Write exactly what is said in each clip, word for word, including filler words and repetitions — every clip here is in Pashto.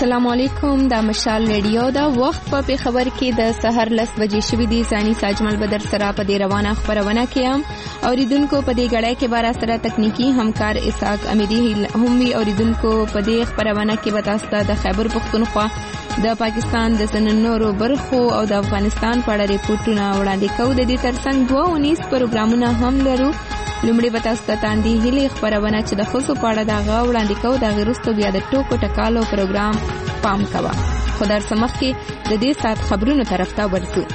السلام علیکم. د مشال ریډیو دا وخت په خبر کې د سحر لس بجې شوې دي. ثاني ساجمل بدر سره په دې روانه خبرونه کې هم اوریدونکو په دې غړای کې بار سره تکنیکی همکار اسحاق امیدی هم وی. اوریدونکو په دې خبرونه کې وتاستا د خیبر پختونخوا د پاکستان د سننورو برخو او د افغانستان په اړه ریپورتونه وړاندې کوو. د دې ترڅنګ دوه اونیس پروګرامونه هم لرو. لومړی به تاسو ته تاندې هیلې خبرونه چې د خصوص په اړه دا غو وړاندې کوو. دا غیرستو بیا د ټوکو ټکالو پروګرام پام کوه. خو در سمخ کې د دې سات خبرونو طرف ته ورسو.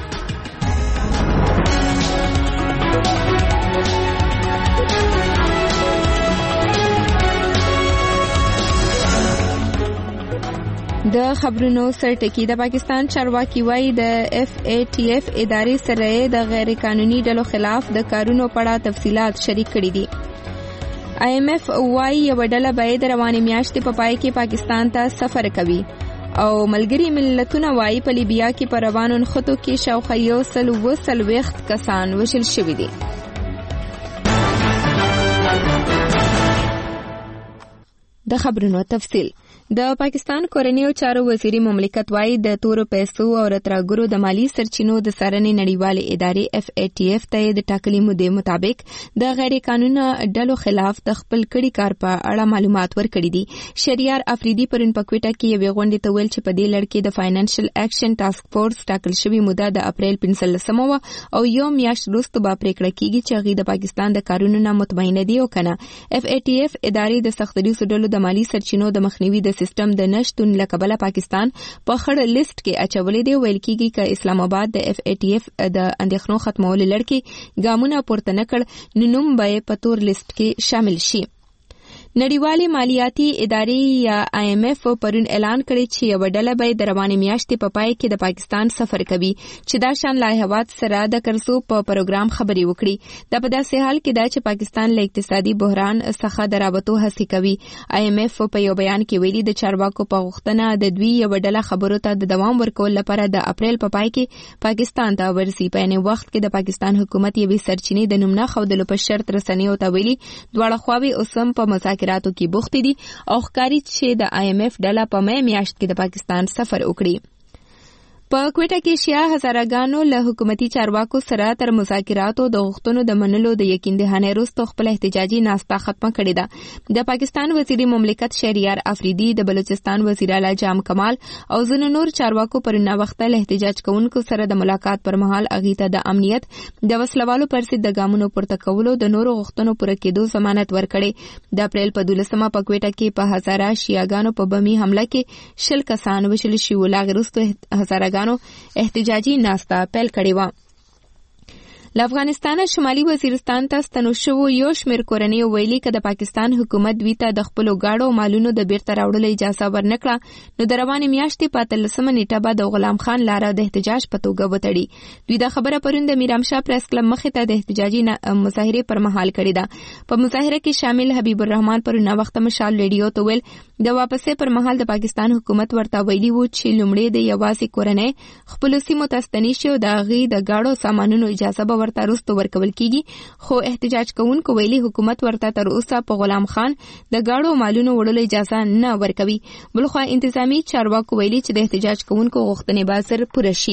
د خبرونو سرټکی د پاکستان چارواکي وایي د اف ای ټی اف ادارې سره د غیر قانوني ډلو خلاف د کارونو په اړه تفصيلات شریک کړي دي. آی ایم ایف وایي یو ډله به د روانې میاشتې په پای کې پاکستان ته سفر کوي او ملګری ملتونه وایي په لیبیا کې په روانو نښتو کې شاوخوا یو سل اوه څلوېښت کسان وژل شوي دي. د خبرونو تفصیل. د پاکستان کورنیو چارو وزیري مملکت وایي د تورو پیسو او راتګرو د مالی سرچینو د سارنې نړیوالې ادارې اف ای ټی اف ته د ټاکلي مودې مطابق د غیر قانوني ډلو خلاف د خپل کړي کار په اړه معلومات ورکړي دي. شریار افریدي پرون په کوټه کې یو غونډه ته ویل چې په دې لړ کې د فاینانشل اکشن ټاسک فورس ټاکل شوی موده د اپریل پنځلسمه و او یو میاشت وروسته به پریکړه کیږي چې هغه د پاکستان د کارونو نه مطمئن دي او کنه. اف ای ټی اف ادارې د سختري ډلو د مالی سرچینو د مخنیوي د سیستم د نشټون لکبله پاکستان په خړ لیست کې اچولې دی. ویل کېږي چې اسلام آباد د اف ای ټی اف د اندېښنو ختمولو لړ کې ګامونه پورته نه کړ نو نوم به په تور لیست کې شامل شي. نړیوالې مالیاتي ادارې یا آی ایم ایف پرون اعلان کړی چې یو ډله به د روانې میاشتې په پای کې د پاکستان سفر کوي چې دا شان لایحوات سره د قرضو په پروګرام خبري وکړي. دا په داسې حال کې دا چې پاکستان له اقتصادي بحران څخه د رابطو هڅې کوي. آی ایم ایف په یو بیان کې ویلي د چارواکو په غوښتنه د دوی یو ډله خبرو ته د دوام ورکول لپاره د اپریل په پای کې پاکستان ته ورسي. په یوه وخت کې د پاکستان حکومت یوې سرچینې د نوم نه ښودلو په شرط رسنیو ته ویلي دواړه خواوې اوس هم په مذاکراتو کې بوخت دي او ښکاري چې د آی ایم ایف ډله په مې میاشت کې د پاکستان سفر وکړي. په کوټه کې شیا هزارګانو له حکومتي چارواکو سره تر مذاکراتو د غوښتنو د منلو د یقین دهانه وروسته خپل احتجاجي ناسته ختمه کړې ده. د پاکستان وزیري مملکت شهریار افریدي د بلوچستان وزیر اعلی جام کمال او ځینو نور چارواکو پر نه وخت له احتجاج کوونکو سره د ملاقات پر مهال اغیته د امنیت د وسلوالو پر ضد د ګامونو پورته کولو د نورو غوښتنو پوره کېدو ضمانت ورکړي. د اپریل په دولسمه په کوټه کې په هزاره شیاګانو په بمي حمله کې شل کسان وژل شوي. لا غرستو هزاره احتجاجي ناسته پیل کړې و. له افغانستان شمالي وزیرستان ته ستنو شوو یو شمېر کورنیو ویلي که د پاکستان حکومت دوی ته د خپلو ګاډو مالونو د بیرته راوړلو اجازه ورنکړه نو د روانې میاشتې په اتلسمه نیټه به د غلام خان لاره د احتجاج په توګه وتړي. دوی دا خبره پرون د میرامشاه پریس کلب مخې ته د احتجاجي مظاهرې پر مهال کړې ده. په مظاهره کې شامل حبیب الرحمن پرون وخت مشال ریډیو ته ویل د واپسې پر مهال د پاکستان حکومت ورته ویلي وو چې لومړی د یوازې کورنۍ خپلو سیمو ته ستنې شي او د هغې د ګاډو سامانونو اجازه به ورته وروسته ورکول کیږي. خو احتجاج کوونکو ویلي حکومت ورته تر اوسه په غلام خان د ګاډو مالونو وړلو اجازه نه ورکوي. بلخوا انتظامی چارواکو ویلي چې د احتجاج کوونکو غوښتنې به ژر پوره شي.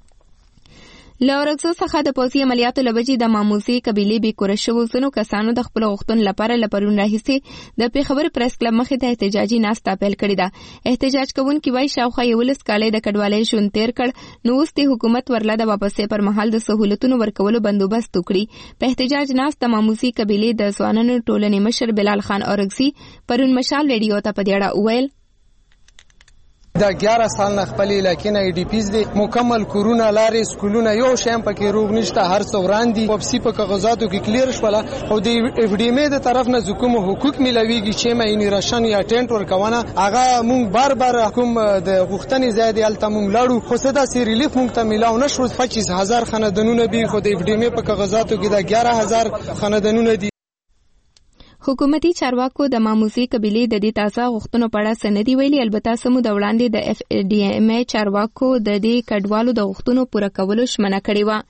له ورکزو څخه د پوځي عملیاتو له وجې د ماموزي قبیلې بېکوره شوو ځینو کسانو د خپلو غوښتنو لپاره له پرون راهیسې د پېښور پریس کلب مخې ته احتجاجي ناسته پیل کړې ده. احتجاج کوونکي وایي شاوخوا یولس کاله د کډوالۍ ژوند تېر کړ نو اوس د حکومت ورله د واپسې پر مهال د سهولتونو ورکولو بندوبست وکړي. په احتجاج ناسته ماموزي قبیلې د ځوانانو ټولنې مشر بلال خان اورکزي پرون مشال ریډیو ته په دې اړه وویل دا ګیاره سال نه خپل علاقې نه ای ډي پیز دي مکمل کورونه لارې سکولونه یو شیم پکې روغ نشته هر څو وړاندې واپسي په کاغذاتو کې کلیر شوله او د اف ډي ام د طرف نه حکومت حقوق ملويږي چې ما انیرشن یا ټینټ ورکونه هغه مونږ بار بار کوم د غوښتنې زیات الته مونږ لاړو خو څه دا سی ریلیف مونږ ته ملاو نشو. پچیس هزار خاندانونه به خو د اف ډي ام په کاغذاتو کې دا ګیاره هزار خاندانونه دي. حکومتي چارواکو د ماموزي قبیلې د دې تازه غوښتنو په اړه څه نه دي ویلي. البته سمو د وړاندې د اف ډي ام چارواکو د دې کډوالو د غوښتنو پوره کولو ژمنه کړې وه.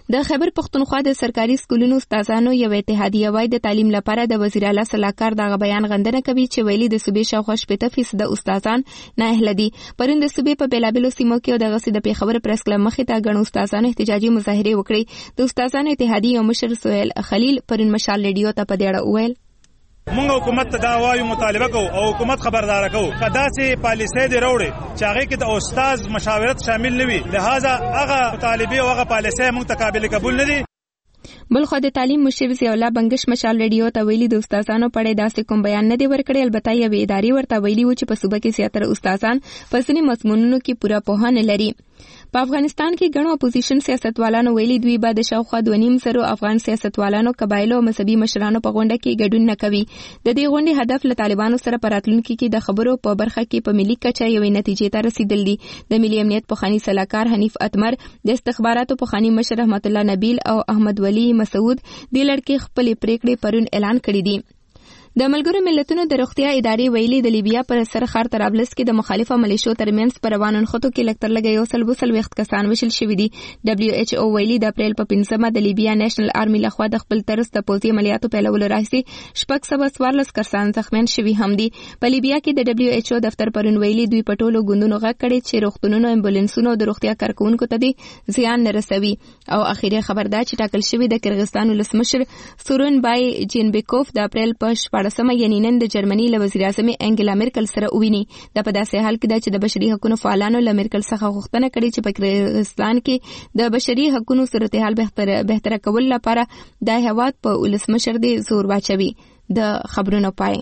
د خیبر پښتونخوا د سرکاري سکولونو استادانو یو اتحادیه وای د تعلیم لپاره د وزیر اعلی صلاحکار دغه بیان غندنه کوي چې ویلي د صوبې شاوخوا شپږ فیصد استادان نااهله دي. پرون د صوبې په بیلابیلو سیمو کې دغه د پیښور پریس کلب مخې ته ګڼو استادانو احتجاجي مظاهرې وکړې. د استادانو اتحادیې مشر سهیل خلیل پرون مشال ریډیو ته په دې اړه وویل مونږ حکومت ته دا وایو مطالبه کوو او حکومت خبردار کوو که داسې پالیسۍ دې راوړي چې هغې کې د استاد مشاورت شامل نه وي، لهذا هغه مطالبې او هغه پالیسۍ مونږ ته قابل قبول نه دي. بلخو د تعلیم مشر ضیاء الله بنگش مشال ریډیو ته ویلي د استادانو په اړه داسې کوم بیان نه دی ورکړی، البته یوې ادارې ورته ویلي و چې په صوبه کې زیاتره استادان په ځینې مضمونونو کې پوره پوهه نه لري. په افغانستان کې ګڼو اپوزیشن سیاستوالانو ویلي دوی به د شاوخوا دوه نیم زرو افغان سیاستوالانو قبایلو او مذهبي مشرانو په غونډه کې ګډون نه کوي. د دې غونډې هدف له طالبانو سره په راتلونکي کې د خبرو په برخه کې په ملي کچه یوې نتیجې ته رسیدل دي. د ملي امنیت پخوانی سلاکار حنیف اتمر، د استخباراتو پخوانی مشر رحمت الله نبیل او احمد ولی مسعود د لړکې خپلې پریکړې پرون اعلان کړې دي. د ملګرو ملتونو د روغتیا ادارې ویلي د لیبیا پر سر ښار طرابلس کې د مخالفه ملیشو ترمنځ په روانو نښتو کې لږ تر لږه یو سل اووه څلوېښت کسان وژل شوي دي. ډبلیو ایچ او ویلي د اپریل په پنځمه د لیبیا نیشنل آرمي لخوا د خپل طرز د پوځي عملیاتو پیلولو راهیسې شپږ سوه څوارلس کسان زخمیان شوي هم دي. په لیبیا کې د ډبلیو ایچ او دفتر پرون ویلي دوی په ټولو ګوندونو غږ کړی چې روغتونونو، امبولانسونو او د روغتیا کارکوونکو ته دې زیان نه رسوي. او اخیری خبر دا چې ټاکل شوی د کرغستان ولسمشر سورون بای جینبیکوف د اپریل په شپاړسمه یعنې نن د جرمني له وزیر اعظم انګلا مرکل سره وویني. دا په داسې حال کې ده چې د بشري حقوقو فعالانو له مرکل څخه غوښتنه کړې چې په کرغستان کې د بشري حقوقو صورتحال بهتر بهتره کول لپاره د هیواد په ولسمشر دی زور واچوي. د خبرونو پای.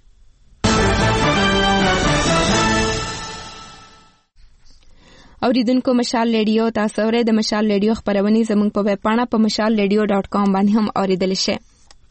اوریدونکو مشال ریډیو تاسو اورئ. د مشال ریډیو خبرونه زموږ په ویب پاڼه په مشال ریډیو ډاٹ کام باندې هم اوریدل شي.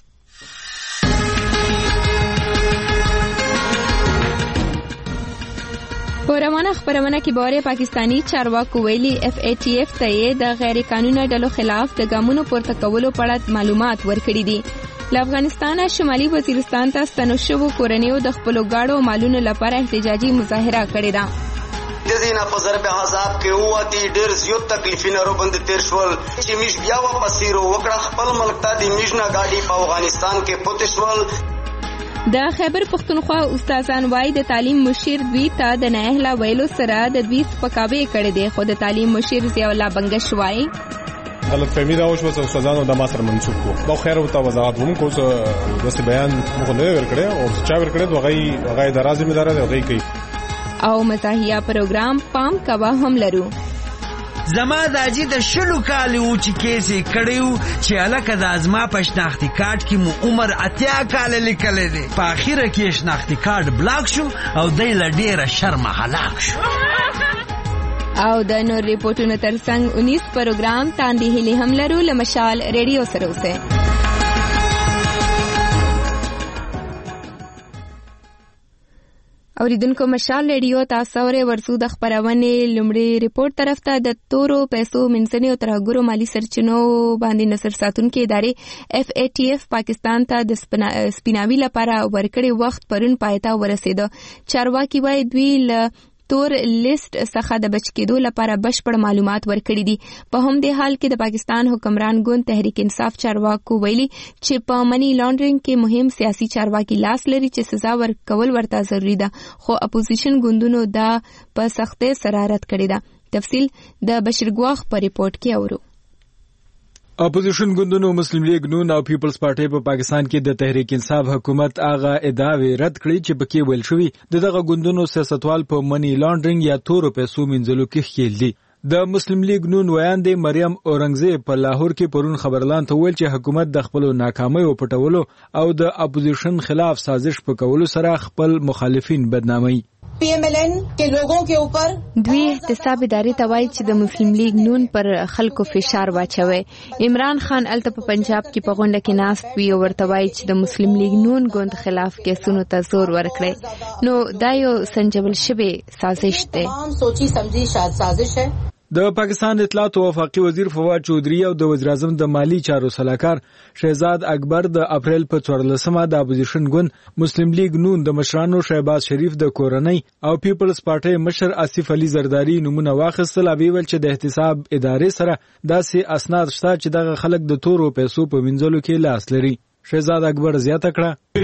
په روانه خبرونه کې باره پاکستانی چارواکو ویلي اف ای ټی اف ته د غیر قانوني ډلو خلاف د ګامونو پورته کولو په اړه معلومات ورکړي دي. له افغانستانه شمالي وزیرستان ته ستنو شوو کورنیو د خپلو ګاډو مالونو لپاره احتجاجي مظاهره کړې ده. د دې نه په ضرب عذاب کې ووتي ډېر زیات تکلیفونه رو باندې تیر شول چې موږ بیا واپس وکړه خپل ملک ته د موږ نه ګاډي په افغانستان کې پاتې شول. د خیبر پښتونخوا استادان وای د تعلیم مشیر دوی ته د نااهله ویلو سره د دوی سپکاوی کړی دی، خو د تعلیم مشیر ضیاء الله بنگش وای غلط فهمي دا وشوه چې استادانو د ما سره منسوب کو. دا خیر ورته وضاحت هم کو چې داسې بیان موږ نه ورکړی او چا ورکړی دوه غي هغه د راز ذمہ دار دی هغه کوي. او مزاحیه پروګرام پام کوا هم لرو. زما د اجي د شلو کالو چې کیسې کړیو چې الکه د ازما په شناختی کارت کې مو عمر اتیا کال لیکل دي. په اخیره کې شناختی کارت بلاک شو او دای له ډیره شرم هلاک شو. او د نور ریپورتونو ترڅنګ انیس پروګرام تاندې هلي هم لرو. له مشال ریډیو سره اوسه. اوریدونکو مشال ریډیو تاسو اورئ. ورسو د خبرونې لومړی ریپورت طرف ته د تورو پیسو منځنۍ او ترهګرو مالی سرچینو باندې نظر ساتونکي ادارې اف ای ټی اف پاکستان ته د سپیناوي لپاره ورکړی وخت پرون پای ته ورسېده. چارواکي وایي دوی له تور لیست څخه د بچ کېدو لپاره بشپړ معلومات ورکړي دي. په همدې حال کې د پاکستان حکمران ګوند تحریک انصاف چارواکو ویلي چې په منی لانډرینګ کې مهم سیاسي چارواکي لاس لري چې سزا ورکول ورته ضروري ده، خو اپوزیشن ګوندونو دا په سختۍ سره رد کړې ده. تفصیل د بشیر ګواخ په ریپورت کې اورو. اپوزیشن ګوندونو مسلم لیگ نون او پیپلز پارټي په پاکستان کې د تحریک انصاف حکومت هغه ادعاوې رد کړې چې پکې ویل شوی د دغه ګوندونو سیاستوال په منی لانډرینګ یا تورو پیسو منځلو کې ښکیل دي. د مسلم لیگ نون ویاندې مریم اورنګزیب په لاهور کې پرون خبرلان ته ویل چې حکومت د خپل ناکامیو پټولو او د اپوزیشن خلاف سازش پکولو سره خپل مخالفین بدنامي. پی ایم ایل این کے لوگوں کے اوپر دوی احتساب ادارې ته وایي چې د مسلم لیگ نون پر خلکو فشار واچوي. عمران خان الته په پنجاب کې په غونډه کې ناست وی او ورته وایي چې د مسلم لیگ نون ګوند خلاف کیسونو ته زور ورکړي. نو دا یو سنجول شوی سازش دی. تمام سوچي سمجھی سازش ہے. د پاکستان اطلاعات او وفاقي وزیر فواد چودري او د وزیر اعظم د مالی چارو سلاکار شهزاد اکبر د اپریل په څوارلسمه د اپوزیشن ګوند مسلم لیگ نون د مشرانو شهباز شریف د کورنۍ او پیپلز پارټي مشر آصف علي زرداری نمونه واخیستل. ابي ول چې د احتساب ادارې سره داسې اسناد شته چې دغه خلک د تورو پیسو په منځلو کې لاس لري. شهزاد اکبر زیاته کړه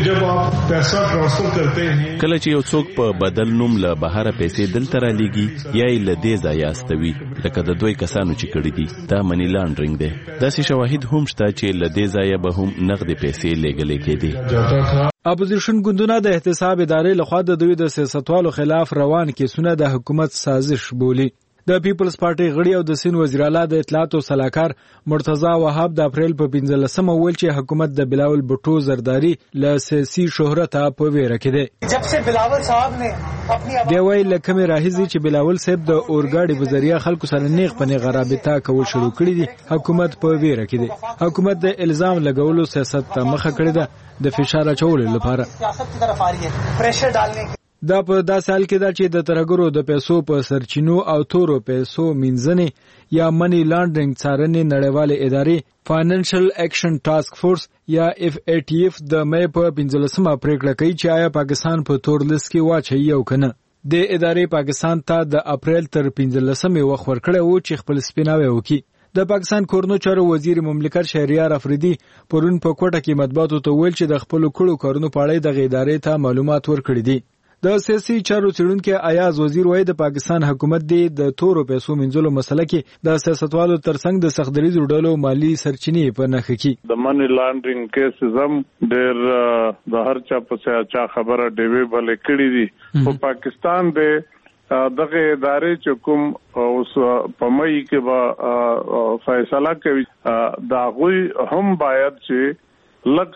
کله چې یو څوک په بدل نوم له بهره پیسې دلته را لېږي یا یې له دې ځایه استوي لکه د دوی کسانو چې کړي دي دا منی لانډرینګ دی. داسې شواهد هم شته چې له دې ځایه به هم نغدې پیسې لېږلې کېدې. اپوزیشن ګوندونه د احتساب ادارې لخوا د دوی د سیاستوالو خلاف روان کیسونه د حکومت سازش بولي. د پیپلز پارټي غړي او د سین وزیر اعلی د اطلاعات او سلاکار مرتضی وهاب د اپریل په پنځلسمه ویل چې حکومت د بلاول بټو زرداری له سیاسي شهرت په ویره کې دی. جب سے بلاول صاحب نے اپنی دی ویل لکه مې راهیزي چې بلاول صاحب د اورګاډي په ذریعہ خلکو سره نیغ په نیغه رابطه کول شروع کړی دي. حکومت په ویره کې دی. حکومت د الزام لګولو سیاست ته مخه کړې ده د فشار اچولو لپاره. سیاست کی طرف آ رہی ہے پریشر ډالنے دا په داسې حال کې ده چې د ترګرو د پیسو په سرچینو او تورو پیسو مینځنې یا منی لانډرینګ څارنې نړیوالې ادارې فاینانشل اکشن ټاسک فورس یا اف ای ټی اف د مې په پنځلسمه پریکړه کوي چې آیا پاکستان په تور لیست کې واچوي او کنه. د ادارې پاکستان ته د اپریل تر پنځلسمې وخت ورکړی و چې خپل سپیناوی وکړي. د پاکستان کورنو چارو وزیر مملکت شهریار افریدي پرون په کوټه کې مطبوعاتو ته ویل چې د خپل کړو کارونو په اړه د ادارې ته معلومات ورکړي دي. د سیاسي چارو څېړونکي ایاز وزیر وایي د پاکستان حکومت دی د تورو پیسو منځلو مسله کې د سیاستوالو ترڅنګ د سختدریزو ډلو مالی سرچینې په نښه کې د منی لانډرینګ کیسز هم ډېر د هر چا په چا خبره ډېوې بلې کړې دي. په پاکستان د دغه ادارې چې کوم اوس په مئی کې به فیصله کوي دا غوي هم باید چې لږ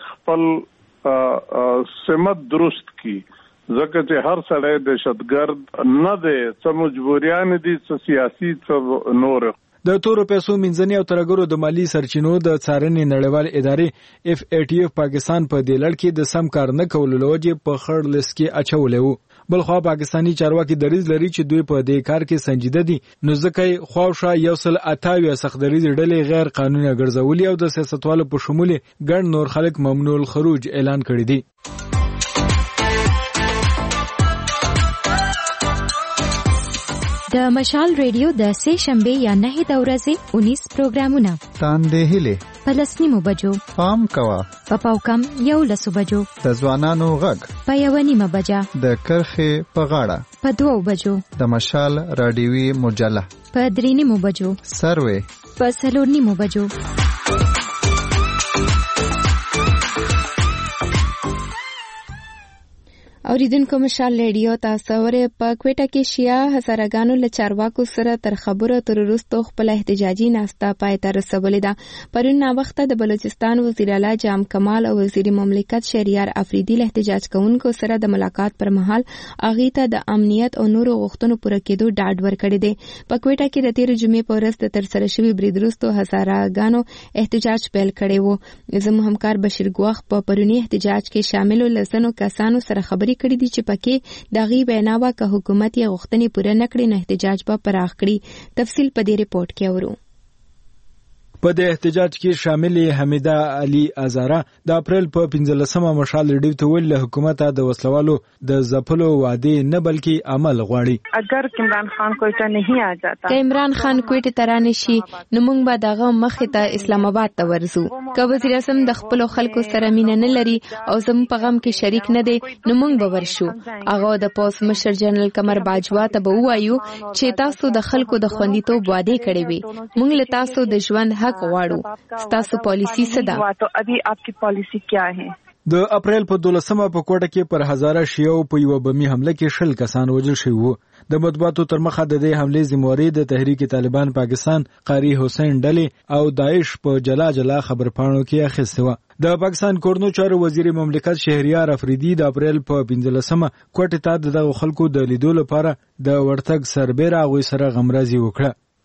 خپل سمت درست کی ځکه چې هر سړی دهشتګرد نه دی څه مجبوریان دي څه سیاسي څه نور. د تورو پیسو منځنۍ او ترګرو د مالی سرچینو د څارنې نړیوال ادارې اف ای ټی اف پاکستان په دې لړ کې د سم کار نه کولو لوجې په خړ لیست کې اچولې وو. بلخوا پاکستانی چارواکي دریځ لري چې دوی په دې کار کې سنجیده دي نو ځکه خواوشا یو سل اتاوی سختدریز ډلې غیر قانوني ګرځولي او د سیاستوالو په شمول ګڼ نور خلک ممنوع الخروج اعلان کړی دي. د مشال ریډیو د سه شنبه یا نه د ورځې اونیس پروګرامونه تاندې هله پلسنیمو بجو پام کوا په پاوکم یو لسو بجو د ځوانانو غږ په یو نیمه بجا د کرخه په غاړه په دوو بجو د مشال رادیوي مجله په درې نیمو بجو سروي په څلور نیمو بجو. اوریدونکو مشال ریډیو تاسو ورې په کوټه کې شیا هزارګانو له چارواکو سره تر خبرو تر وروسته خپل احتجاجي ناسته پای ته رسولې ده. پرون وخت د بلوچستان وزیر اعلی جام کمال او وزیر مملکت شهریار افریدي له احتجاج کوونکو سره د ملاقات پر مهال اغه ته د امنیت او نورو غوښتنو پوره کېدو ډاډ ورکړی دی. په کوټه کې د تیر جمعې په ورځ د تر سره شوی برید وروسته هزارګانو احتجاج پیل کړی و. زموږ همکار بشیر ګواخ په پرونی احتجاج کې شامل لسنو کسانو سره خبري کړي دي چې پکې دغه بیناوه که حکومت یې غوښتنې پوره نکړي نه احتجاج به پراخ کړي. تفصیل په دې ریپورت کې اورو. په دې احتجاج کې شامل حمیده علي ازاره د اپریل په پنځلسمه مشال ریډیو ته ویل حکومت د وسلوالو د ځپلو وعده نه بلکې عمل غواړي. اگر عمران خان کوټه نه آ جاتا که عمران خان کوټه ترانه شي نو موږ به دغه مخې ته اسلام آباد ته ورځو. که وزیر اعظم د خپل خلکو سره مینه نه لري او زم په غم کې شریک نه دی نو موږ به ورشو. هغه د پوس مشر جنرال قمر باجوا ته به وایو چې تاسو د خلکو د خوندیتوب وعده کړې وي. موږ له تاسو د ژوند حق غواړو. ستاسو پالیسی څه ده؟ تو ابھی آپ کی پالیسی کیا ہے؟ د اپریل په دولسمه په کوټه کې پر هزاره شیعو په یو بمی حمله کې شل کسان وژل شوي وو. د مطبوعاتو تر مخه د دې حملې ذمہواری د تحریک طالبان پاکستان قاری حسین ډلې او داعش په جلا جلا خبرپاڼو کې اخیسته و. د پاکستان کورنو چارو وزیر مملکت شهریار افریدي د اپریل په پنځلسمه کوټه ته د خلکو د لیدو لپاره د ورتګ سربېره غوي سره غمرازي وکړه.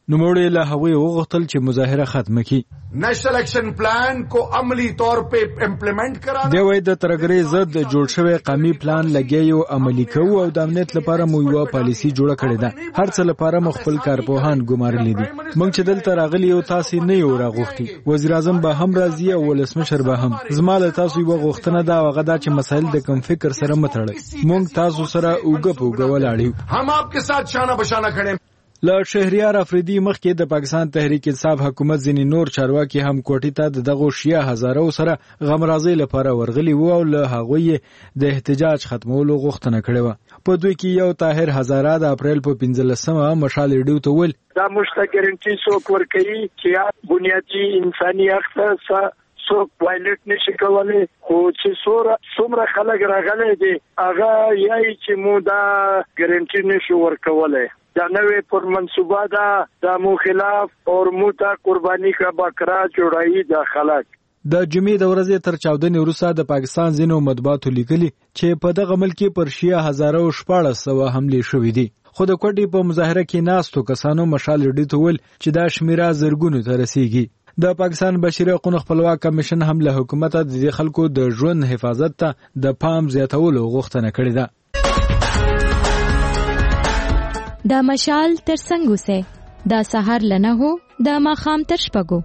نوموړي له هغوی وغوښتل چې مظاهره ختمه کړي. National action plan को अमली तौर पे इम्प्लीमेंट कराना. دی وایي د ترګرۍ ضد جوړ شوی قومي پلان لګیو عملي کوو او د امنیت لپاره مو یوه پالیسي جوړه کړې ده. هر څه لپاره مو خپل کارپوهان ګمارلي دي. موږ چې دلته راغلي یو تاسې نه یو راغوښتي. وزیر اعظم به هم راځي او ولسمشر به هم. زما له تاسو یوه غوښتنه ده او هغه دا چې مسایل د کوم فکر سره مه تړئ. موږ تاسو سره اوږه په اوږه ولاړ یو. हम आपके साथ शाना बशाना खड़े. له شهریار افریدي مخکې د پاکستان تحریک انصاف حکومت ځینې نور چارواکي هم کوټې ته د دغو شیعه هزارو سره غمرازۍ لپاره ورغلي وو او له هغوی د احتجاج ختمولو غوښتنه کړې وه. په دوی کې یو طاهر هزاره د اپریل په پنځلسمه مشال ریډیو ته ویل دا موږ ته ګارنټي څوک ورکوي چې بنیادي انساني حق ته څوک وایلټ نشي کولی، خو چې څومره خلک راغلی دي هغه یایي چې مو دا ګارنټي نشو ورکولی. دا نوې پر منصوبه ده دا مو خلاف اور مو ته قرباني کا بکرا جوړایي دا خلک. د جمعې د ورځې تر چاودنې وروسته د پاکستان ځینو مطبوعاتو لیکلي چې په دغه ملک پر شیعه هزارو شپاړس سوه حملې شوې دي. خو د کوټې په مظاهره کې ناستو کسانو مشال ریډیو ته ویل چې دا شمیره زرګونو ته رسیږي. د پاکستان بشري حقوقو خپلواک کمیشن هم له حکومت د دې خلکو د ژوند حفاظت ته د پام زیاتولو غوښتنه کړې ده. دا مشال تر څنګ اوسئ، دا سهار لنه هو دا ماښام تر شپږو.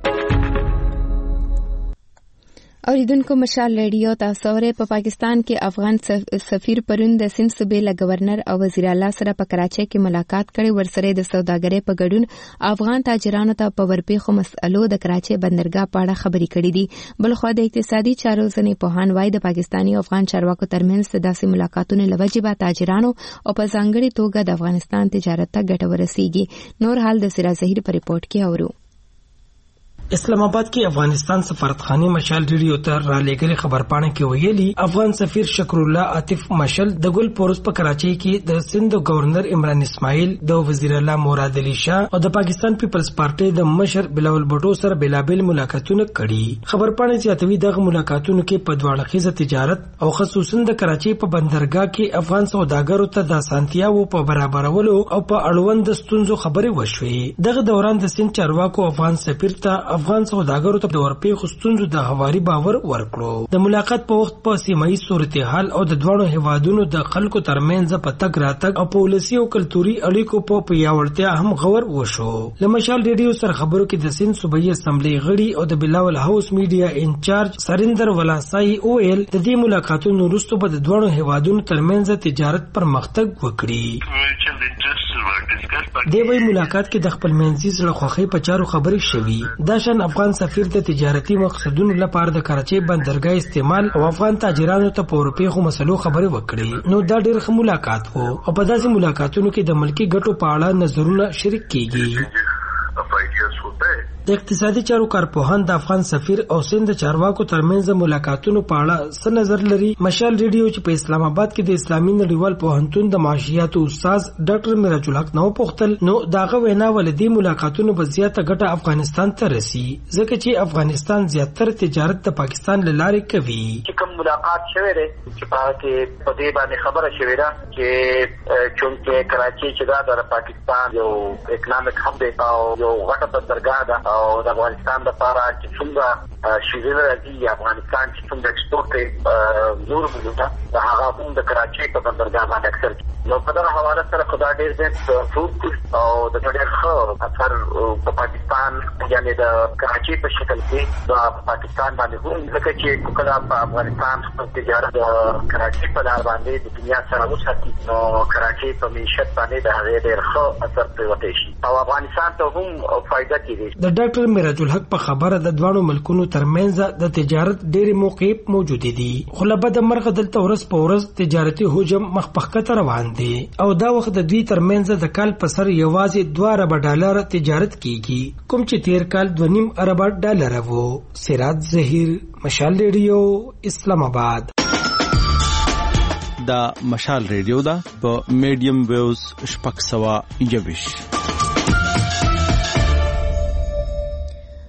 اوریدونکو مشال ریډیو تاسو اورئ. په پاکستان کې افغان سفیر پرون د سند صوبې له گورنر او وزیر اعلی سره په کراچۍ کې ملاقات کړي. ورسره د سوداګرۍ په ګډون افغان تاجرانو ته په ورپېښو مسئلو د کراچۍ بندرګاه په اړه خبرې کړي دي. بلخوا د اقتصادي چارو ځینې پوهان وایي د پاکستاني او افغان چارواکو ترمنځ داسې ملاقاتونو له وجې به تاجرانو او په ځانګړې توګه د افغانستان تجارت ته ګټه ورسیږي. نور حال د سراج ظهیر په ریپورت کې اورو. اسلام آباد کې افغانستان سفارتخانه مشال ریډیو ته را لېږلي خبرپاڼه کې ویلي افغان سفیر شکر الله عاطف مشل د ګل پورس په کراچۍ کې د سند گورنر عمران اسماعیل د وزیر اعلی مراد علي شاه او د پاکستان پیپلز پارټي د مشر بلاول بټو سره بلابل ملاقاتونه کړي. خبرپاڼه زیاتوي دغه ملاقاتونو کې په دواړه خیزه تجارت او خصوصا د کراچۍ په بندرګاه کې افغان سوداګرو ته د اسانتیاوو په برابرولو او په اړوند ستونزو خبرې وشوې. دغه دوران د سند چارواکو افغان سفیر ته افغان سوداګرو ته د ورپېښو ستونزو د هواري باور ورکړو. د ملاقات په وخت په سیمایي صورتحال او د دواړو هیوادونو د خلکو ترمنځ په تګ راتګ او په ولسي او کلتوري اړیکو په پیاوړتیا هم غور وشو. له مشال ریډیو سره خبرو کې د سند صوبایي اسمبلی غړي او د بلاول هاوس میډیا انچارج سریندر ولاسای اویل د دې ملاقاتونو وروسته به د دواړو هیوادونو ترمنځ تجارت پرمختګ وکړي. دی وی ملاقات کې د خپل منځي زړه خوښۍ په چارو خبرې شوې. دا شان افغان سفیر د تجارتي مقصدونو لپاره د کراچۍ بندرګاه استعمال او افغان تاجرانو ته په ورپېښو مسلو خبرې وکړي. نو دا ډېر ښه ملاقات وو او په داسې ملاقاتونو کې د ملکي ګټو په اړه نظرونه شریک کیږي. د اقتصادي چارو کارپوهان د افغان سفیر او سند چارواکو ترمنځ ملاقاتونو په اړه څه نظر لري. مشال ریډیو چې په اسلام آباد کې د اسلامي نړیوال پوهنتون د معاشیاتو استاد ډاکټر میراج الحق نو پوښتل نو داغه وینا ولدي ملاقاتونو به زیاته ګټه افغانستان ته رسي ځکه چې افغانستان زیاتره تجارت د پاکستان له لارې کوي. چې کوم ملاقات شوی دی چې په کې په دې باندې خبره شوې ده چې چونکه کراچۍ چې دا د پاکستان یو اکنامک هب دی او یو غټه بندرګاه ده او د افغانستان لپاره چې څنګه شیزونه راځي افغانستان چې څنګه ایکسپورټ کوي نور موجوده د هغه هم د کراچۍ په بندرګاه باندې اکثر نو په دغه حواله سره خدا ډېر زیات فوډ او د ډېر ښه اثر په پاکستان یعنی د کراچۍ په شکل کې د پاکستان باندې هم ځکه چې کله په افغانستان خپل تجارت د کراچۍ په لار باندې د دنیا سره وساتي نو کراچۍ په معیشت باندې د هغې ډېر ښه اثر پرېوتی شي او افغانستان ته هم فایده کېږي. د ډاکټر میراج الحق په خبره د دواړو ملکونو ترمنځ د تجارت ډېرې موقعې موجودې دي خو له بده مرغه دلته ورځ په ورځ تجارتي حجم مخ په ښکته روان دی او دا وخت د دوی ترمنځ د کال په سر یوازې دوه اربه ډالر تجارت کیږي کوم چې تیر کال دوه نیم اربه ډالر وو. سراج ظهیر مشال ریډیو اسلام آباد. دا مشال ریډیو دا په میډیم ویوز شپږ سوه یوویشت.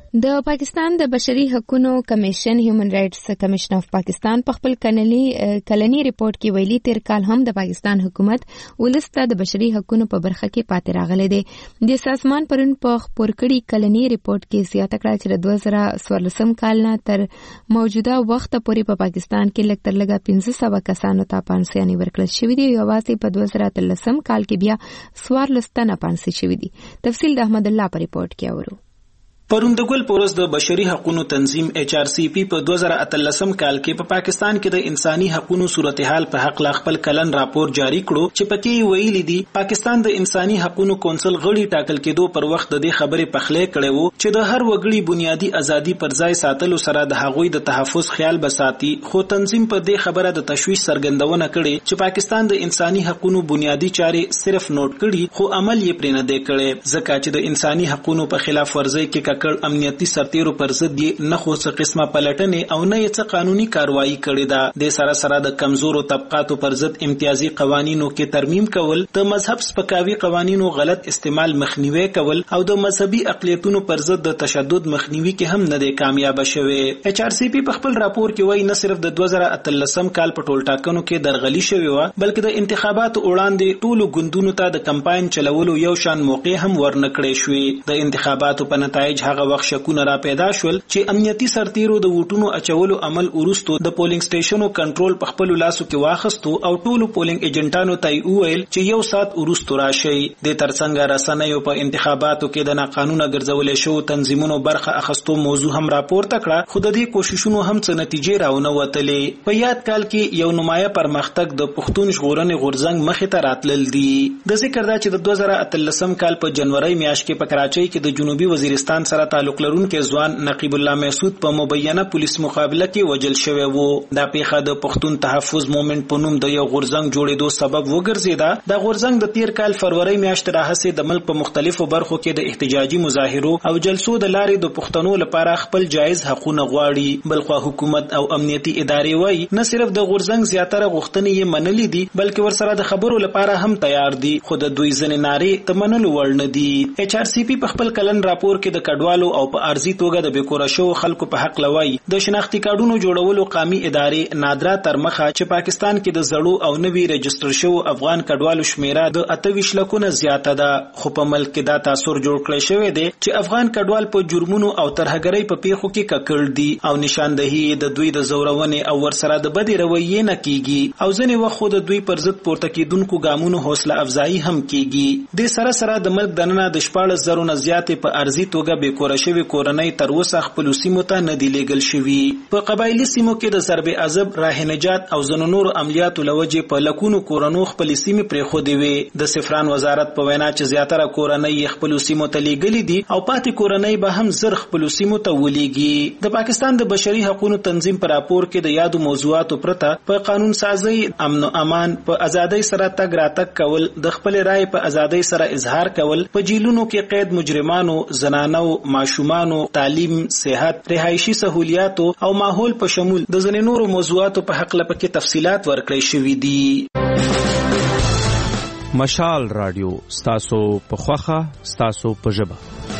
د پاکستان د بشري حقوقو کمیشن هیومن رائټس کمیشن اف پاکستان په خپل کلنی کلنی ریپورت کې ویلي تیر کال هم د پاکستان حکومت ولسته د بشري حقوقو په برخه کې پاتې راغلی دی د سازمان پرون په خبر کړي کلنی ریپورت کې زیاته کړه چې د دوه زره څوارلسم کال نه تر موجوده وخت پورې په پاکستان کې لږ تر لږه پنځه سوه کسانو ته پانسیانې ورکړل شوې دي یوازې په دوه زره اتلسم کال کې بیا څوارلس تنه پانسي شوې دي. تفصیل د احمد الله په ریپورت کې اورو. پرون د ګل پورس د بشري حقوقو تنظیم ایچ آر سی پی په دوه زره اتلسم کال کې په پا پاکستان کې د انساني حقوقو صورتحال په حق لا خپل کلن راپور جاری کړو چې پکې ویلي دي پاکستان د انساني حقوقو کونسل غړي ټاکل کېدو پر وخت د دې خبرې پخلې کړې وو چې د هر وګړي بنیادی ازادي پر ځای ساتلو سره د هغوی د تحفظ خیال بساتي خو تنظیم په دې خبره د تشویش څرګندونه کړې چې پاکستان د انساني حقوقو بنیادی چارې صرف نوٹ کړي خو عمل یې پرې نه دی کړی ځکه چې د انساني حقوقو په خلاف ورزي کې ککړ امنیتي سرتیرو پر ضد یې نه خو څه قسمه پلټنې او نه یې څه قانوني کاروایی کړې ده. د سره سره د کمزورو طبقاتو پر ضد امتیازي قوانینو کې ترمیم کول د مذهب سپکاوي قوانینو غلط استعمال مخنیوي کول او د مذهبي اقلیتونو پر ضد د تشدد مخنیوي کې هم نه دی کامیاب شوی. ایچ آر سی پی په خپل راپور کې وایي نه صرف د دوه زره اتلسم کال په ټول ټاکنو کې درغلي شوی و بلکې د انتخاباتو وړاندې ټولو ګوندونو ته د کمپاین چلولو یو شان موقع هم ورنکړې شوې. د انتخاباتو په نتایج هغه وخت شکونه را پیدا شول چې امنیتي سرتیرو د ووټونو اچولو عمل وروسته د پولینګ سټیشنو کنټرول په خپل لاسو کې واخستو او ټولو پولینګ ایجنټانو ته ویل چې یو سات وروسته راشي. د ترڅنګ رسنیو په انتخاباتو کې د ناقانونه ګرځولې شو تنظیمونو برخه اخستو موضوع هم راپورته کړه خو د دې کوششونو هم څه نتیجې راونه وتلې. په یاد کال کې یو نمایه پرمختګ د پښتون ژغورنې غورځنګ مخې ته راتلل دي. د ذکر دا چې د دوه زره اتلسم کال په جنوري میاشت کې په کراچۍ کې د جنوبي وزیرستان سره تعلق لرونکي ځوان نقیب الله محسود په مبینه پولیس مقابله کې وجل شوی وو. دا پیښه د پښتون تحفظ مومنت په نوم د یو غورځنګ جوړېدو سبب وګرځیدا. د غورځنګ د تیر کال فروری میاشتې راهیسې د ملک په مختلفو برخو کې د احتجاجي مظاهرو او جلسو د لارې د پښتنو لپاره خپل جایز حقوقونه غواړي. بلخو حکومت او امنیتي ادارې وایي نه صرف د غورځنګ زیاتره غوښتنې یې منلې دي بلکې ورسره د خبرو لپاره هم تیار دي خو د دوی ځنې نارې ته منلو وړ نه دي. ایچ آر سی پی په خپل کلن راپور کې د کډوالو او په ارزي توګه د بیکوره شو خلکو په حق لوي د شناختی کارډونو جوړولو قومي ادارې نادرا تر مخه چې پاکستان کې د زړو او نوي رجستر شو افغان کډوالو شمیره د اتویش لکونه زیاته ده خو په ملک کې دا تاثر جوړ کړی شوی دی چې افغان کډوال په جرمونو او ترهګرۍ په پیښو کې ککړ دي او نشاندهي د دوی د زورونې او ورسره د بدی رویې نه کیږي او ځنې وخت د دوی پر ضد پورته کیدونکو ګامونو حوصله افزایی هم کیږي. د سره سره د ملک دننه د شپاړس زرو نه زیاتې په ارزي توګه بیکوره شوی کورنۍ تر اوسه خپل سیمو ته نه دی لیږل شوي. په قبایلي سیمو کې د ضرب عذاب راه نجات او ځینو نورو عملیاتو لوجې په لکونو کورنو خپل سیمې پرېښودې وې. د سفران وزارت په وینا چې زیاتره کورنۍ خپل سیمو ته لیږلي دي او پاتې کورنۍ به هم زر خپل سیمو ته ولېږي. د پاکستان د بشري حقوقو تنظیم په راپور کې د یادو موضوعاتو پرته په قانون سازي امن او امان په ازادۍ سره تګ راتګ کول د خپل رائے په ازادۍ سره اظهار کول په جیلونو کې قید مجرمانو زنانو ماشومانو تعلیم صحت رهایشي سہولیات او ماحول په شمول د ځینو نورو موضوعاتو په حق لپاره کې تفصيلات ورکړې شوې دي. مشال رادیو ستاسو په خوخه ستاسو په ژبه.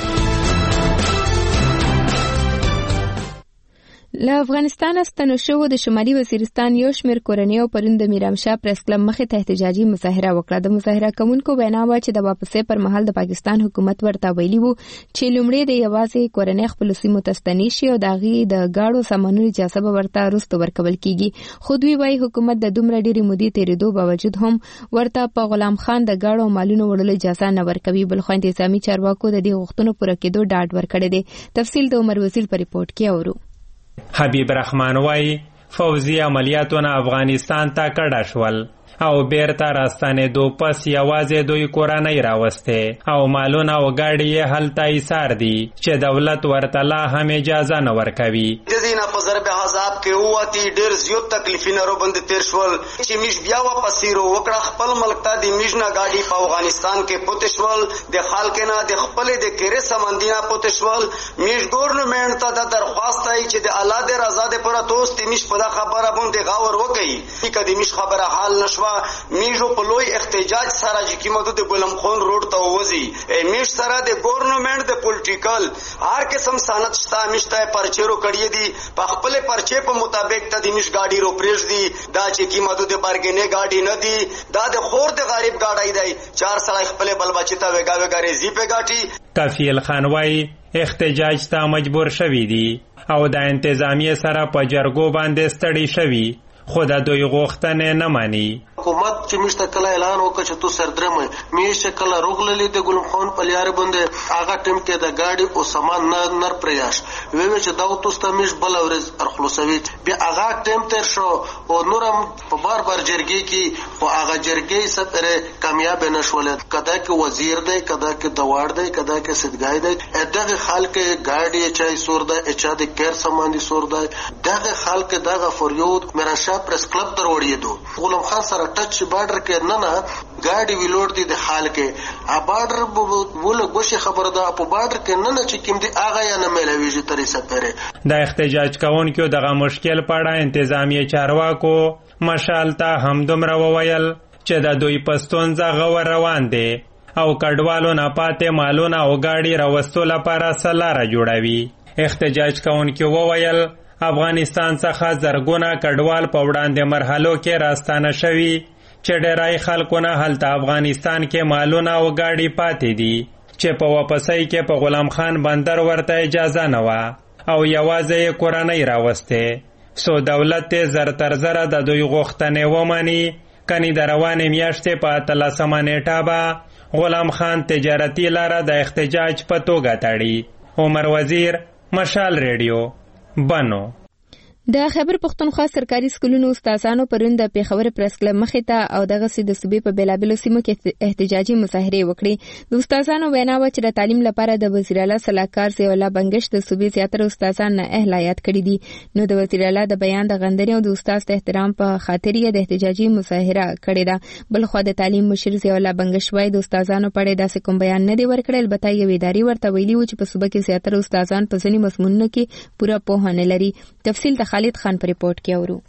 له افغانستان ستنو شو د شمالي وزیرستان یو شمېر کورنیو پرون د میرامشاه پریس کلب مخې ته احتجاجي مظاهره وکړه. د مظاهره کوونکو وینا وه چې د واپسې پر مهال د پاکستان حکومت ورته ویلي وو چې لومړی د یوازې کورنۍ خپلو سیمو ته ستنې شي او د هغې د ګاډو سامانونو اجازه به ورته وروسته ورکول کیږي. خو دوی وایي حکومت د دومره ډېرې مودې تېرېدو باوجود هم ورته په غلام خان د ګاډو او مالونو وړلو اجازه نه ورکوي. بلخو انتظامي چارواکو د دې غوښتنو پوره کېدو ډاډ ورکړی دی. تفصیل د عمر وزیر په ریپورت کې اورو. حبیب رحمان وای فوزي عملیاتونه افغانستان ته کډه شول او بیرته راستنېدو پس یوازې دوی کورنۍ راوستې او مالونه او ګاډي یې هلته ایثار دي چې دولت ورته لا هم اجازه نه ورکوي. د دې نه په ضرب عذاب کې ووتي ډېر زیات تکلیفونه روبند تیر شول چې میش بیا واپس رو وکړه خپل ملک ته د میش نه ګاډي په افغانستان کې پوت شول د خلک نه د خپل د کېره سمندینه پوت شول. میش ګورنمنت ته د درخواست ای چې د الله د رضا د پر توست میش په خبره باندې غور وکړي چې د میش خبره حل نشو میجو په لوی احتجاج سره چې کیمته د ګلم خان روډ ته وځي میش سره د ګورنمنت د پولیټیکل هر قسم سند شته مشته پرچېرو کړی دي په خپل پرچې په مطابق ته د مش ګاډي رو پرېږ دي دا چې کیمته د بارګینه ګاډي نه دي دا د خور د غریب ګاډي دی چار سړی خپل بل بچی ته وګا وګا ریزي په ګاټي کفیل خان وايي احتجاج ته مجبور شوی دي او د انتظامیه سره په جرګو باندې ستړي شوی خو د دوی غوښتنې نه مانی حکومت چې مشته کله اعلان وکړ چې تو سردرمه میشه کله روغللی د ګلم خان په لیار باندې هغه ټیم کې د گاډي او سامان نه نر پریاش وی وی چې دا تو ستمیش بل ورځ ارخلوسوي بیا هغه ټیم تر شو او نورم په بار بار جرګي کې او هغه جرګي سره کامیاب نشول کدا کې وزیر دی کدا کې دوار دی کدا کې سدګای دی دغه خلک گاډي چای سور دی اچا د کیر سامان دي سور دی دغه خلک دغه فریود میرا پریس کلب تر وړي غلام خان سره ټچ بارډر کې نه نه ګاډي ویلوړ دي د حال کې ا بارډر ول غوښه خبره ده په بارډر کې نه نه چې کوم دي اغه یا نه ملويږي ترې سپره د احتجاج کوونکو دغه مشکل پاړه انتظامی چارواکو مشال ته هم دومره وویل چې د دوی پستونځه غور روان دي او کډوالو نه پاتې مالونه او ګاډي راوستو لپاره سلاره جوړوي احتجاج کوونکو وویل افغانستان څخه زرګونه کډوال په وړاندې مرحلو کې راستانه شوي چې ډېری خلکو نه هلته افغانستان کې مالونه او ګاډي پاتې دي چې په واپسۍ کې په غلام خان بندر ورته اجازه نه وه او یوازې یې کورنۍ راوستې سو دولت یې زر تر زره د دوی غوښتنې ومني کني د روانې میاشتې په اتلسمه نیټه به غلام خان تجارتي لاره د احتجاج په توګه تړي عمر وزیر مشال ریډیو بنو د خیبر پختونخوا سرکاري سکولونو استادانو پرون د پیښور پریس کلب مخې ته او دغه سي د صوبې په بیلابلو سیمو کې احتجاجي مظاهره وکړي د استادانو وینا و چې د تعلیم لپاره د وزیر اعلی صلاحکار ضیاء الله بنگش د صوبې زیاتره استادان نه اهلایت کړي دي نو د وزیر اعلی د بیان د غندنې او د استاد د احترام په خاطر یې د احتجاجي مظاهره کړې ده بل خو د تعلیم مشر ضیاء الله بنگش وايي د استادانو په اړه داسې کوم بیان نه دی ورکړل البته یو اداري ورته ویلي و چې په صوبې کې زیاتره استادان په ځینې مضمونونو کې پوره پوهه نه لري تفصیل د خالد خان پر رپورټ کې اورو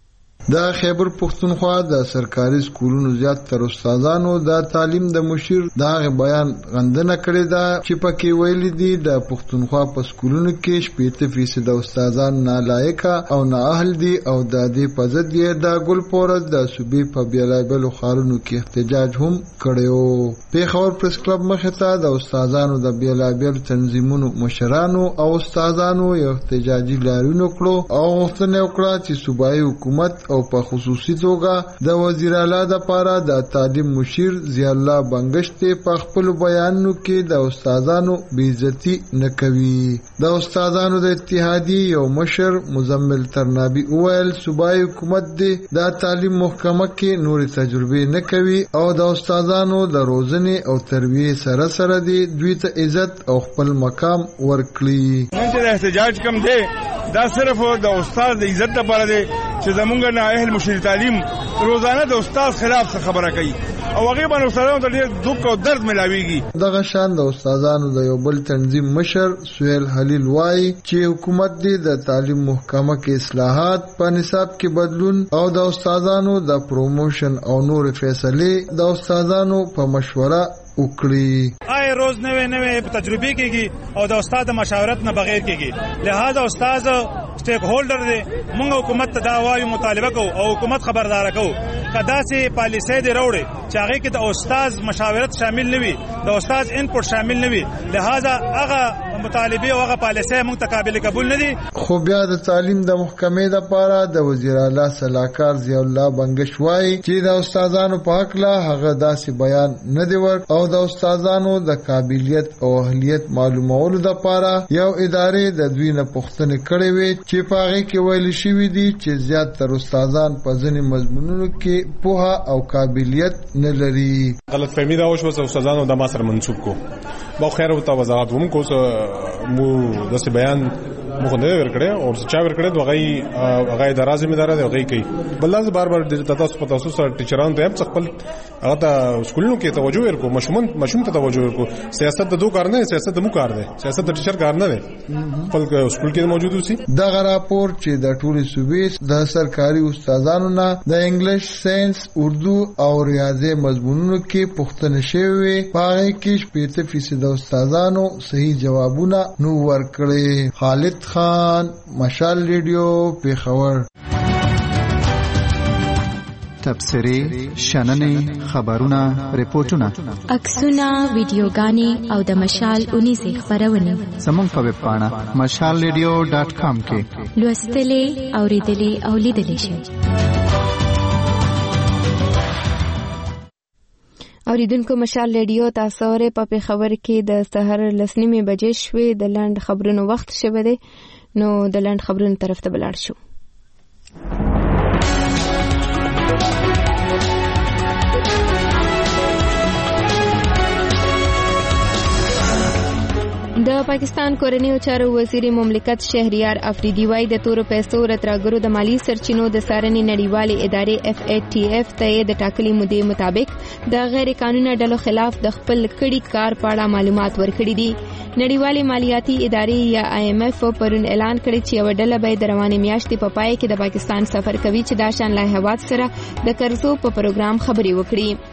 د خیبر پختونخوا د سرکاري سکولونو زیات تر استادانو د تعلیم د مشیر دغه بیان غندنه کړې ده چې پکې ویلي دي د پختونخوا په سکولونو کې شپږ فیصد استادان نالایق او نااهل دي او د دې په ضد یې د ګلپورز د صوبې په بیلابلو ښارونو کې احتجاج هم کړو پیښور پریس کلب مخې ته د استادانو د بیلابلو تنظیمونو مشرانو او استادانو یو احتجاجي لاریون کړو او غوښتنه وکړه چې صوبایي حکومت او په خصوصي توګه د وزیر اعلی د پاره د تعلیم مشیر ضیاء الله بنگش ته په خپل بیانونو کې د استادانو بې عزتي نه کوي د استادانو د اتحادیې یو مشر مزمل ترنابي وویل صوبایي حکومت د تعلیم محکمه کې نورې تجربې نه کوي او د استادانو د روزنې او تربیې سره سره دی دوی ته عزت او خپل مقام ورکړي نن چې احتجاج کم دی دا صرف د استاد د عزت لپاره دی چې زمونږ نه اهل مشیر تعلیم روزانه د استاد خلاف خبره کوي او هغه باندې استادانو ته ډېر دوک او درد ملاويږي دغه شان د استادانو د یو بل تنظیم مشر سہیل خلیل وای چې حکومت دې د تعلیم محکمه کې اصلاحات په نصاب کې بدلون او د استادانو د پروموشن او نور فیصله د استادانو په مشوره وکړي آی روز نوې نوې تجربه کیږي او د استاد مشاورت نه بغیر کیږي لہذا استاد سټیک هولډر دی موږ حکومت ته دا وایو مطالبه کوو او حکومت خبردار کوو کدا سي پالیسي دی وروړي چې هغه کې د استاد مشاورت شامل نه وي د استاد انپوټ شامل نه وي لہذا هغه مطالبه او هغه پالیسي موږ ته قابل قبول نه دي خو بیا د تعلیم د محکمې لپاره د وزیر اعلی صلاحکار ضیاء الله بنگش وایي چې د استادانو په حق لا هغه داسې بیان نه دی ورک او د استادانو د قابلیت او اهلیت معلومولو لپاره یو ادارې د دوی نه پوښتنه کړې وي چې په هغه کې ویل شوی دی چې زیات تر استادان په ځینې مضمونونو کې پوهه او قابلیت نه لري غلط فهمي دا وشو چې استادانو د ما سره منسوب کو با خیر او وضاحت هم کو مو د بیان موږ نه ورکړې او چا ورکړې دوغې هغه اداره ذمہدار دی هغه کوي بلل بار بار د تاسو په تاسو سره ټیچران ته هم خپل هغه ته سکولونو کې توجه ورکو مشمون مشمون ته توجه ورکو سیاست د دوه کار نه سیاست د مو کار دی سیاست د ټیچر کار نه دی خپل سکول کې موجود اوسي دا راپور چې د ټولي صوبې د سرکاري استادانو نه د انګلیش ساينس اردو او ریاضي مضمونونو کې پوښتنه شوې پاره کې شپږ فیصد استادانو صحیح جوابونه نو ورکړي خالد خان مشال ریډیو پیښور تبصری شننې خبرونه ریپورتونه عکسونه ویډیوګانې او د مشال اونیزه خبرونه زموږ په ویب پاڼه مشال ریډیو ډاټ کام کې لوستلې اوریدلې او لیدلې شئ. اوریدونکو مشال ریډیو تاسو ورې په پیښور کې د سحر لسنیمه بجې شوې د لاند خبرونو وخت شوه دی نو د لاند خبرونو طرف ته بلاړ شو. د پاکستان کورنیو چارو وزیر مملکت شهریار افریدی وايي د تورو پیسو راتګرو د مالی سرچینو د سارنې نړیوالې ادارې اف ای ټی اف ته د ټاکلي مودې مطابق د غیر قانوني ډلو خلاف د خپل کړي کار په اړه معلومات ورکړي دي. نړیوالې مالیاتي ادارې یا آی ایم ایف پرون اعلان کړی چې یو ډله به د روانې میاشتې په پای کې د پاکستان سفر کوي چې دا شان له هیواد سره د قرضو په پروګرام خبرې وکړي.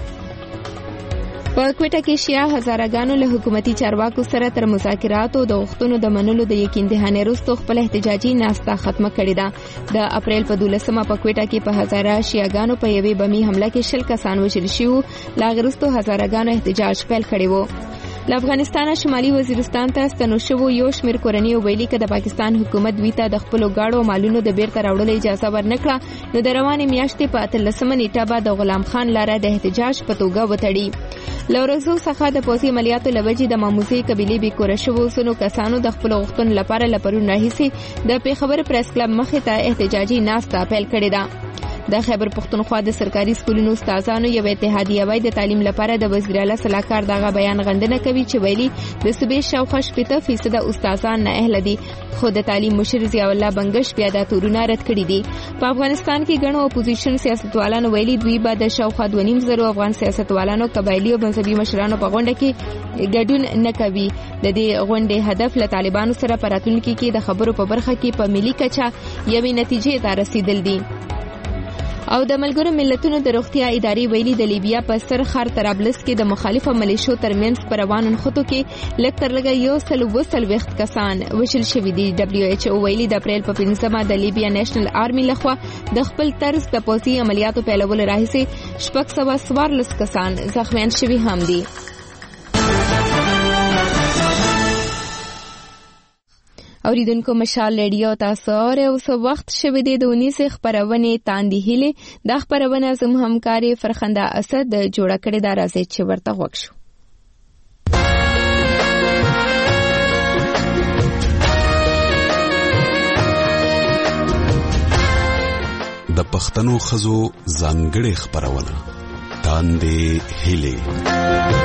په کوټه کې شیا هزارګانو له حکومتي چارواکو سره تر مذاکراتو د غوښتنو د منلو د یقین دهانې وروسته خپل احتجاجي ناسته ختمه کړې ده. د اپریل په دولسمه په کوټه کې په هزاره شیاګانو په یوې بمي حمله کې شل کسان وژل شوي. لا غرستو هزارګانو احتجاج پیل کړی و. له افغانستان شمالي وزیرستان ته ستنو شوو یو شمېر کورنۍ ویلي چې د پاکستان حکومت دوی ته د خپلو ګاډو مالونو د بیرته راوړلو اجازه ورنکړه نو د روانې میاشتې په اتلسمه نیټه به د غلام خان لاره د احتجاج په توګه وتړي. له ورځو څخه د پوځي عملیاتو له وجې د ماموزي قبیلې بېکوره شوو ځینو کسانو د خپلو غوښتنو لپاره له پرون راهیسې د پېښور پریس کلب مخې ته احتجاجي ناسته پیل کړې ده. د خیبر پښتونخوا د سرکاري سکولونو استادانو یو اتحادیه وايي د تعلیم لپاره د وزیر اعلی صلاحکار دغه بیان غندنه کوي چې ویلي د صوبې شاوخوا شپږ فیصد استادان نه اهل دي خو د تعلیم مشر ضیاء الله بنگش بیا د تورونه رد کړي دي. په افغانستان کې ګڼو اپوزیشن سیاستوالانو ویلي دوی به د شاوخوا دوه نیم زرو افغان سیاستوالانو قبایلی او مذهبي مشرانو په غونډه کې ګډون نه کوي. د دې غونډې هدف له طالبانو سره په راتلونکي کې د خبرو په برخه کې په ملي کچه یوې نتیجې ته رسیدل دي. او د ملګرو ملتونو د روغتیا ادارې ویلي د لیبیا په سر ښار طرابلس کې د مخالفو ملیشو ترمنځ په روانو نښتو کې لږ تر لږه یو سل اووه څلوېښت کسان وژل شوي دي. ډبلیو ایچ او ویلي د اپریل په پنځمه د لیبیا نیشنل آرمي لخوا د خپل طرز د پوځي عملیاتو پیلولو راهیسې شپږ سوه څوارلس کسان زخمیان شوي هم دي. اوریدونکو مشال ریډیو تاسو اورئ اوس وخت شوی دی د اونیسې خپرونې تاندې هیلې دا خپرونه زموږ همکارې فرخنده اسد جوړه کړې ده. راځئ چې ورته غوږ شو. د پښتنو ښځو ځانګړې خپرونه تاندې هیلې.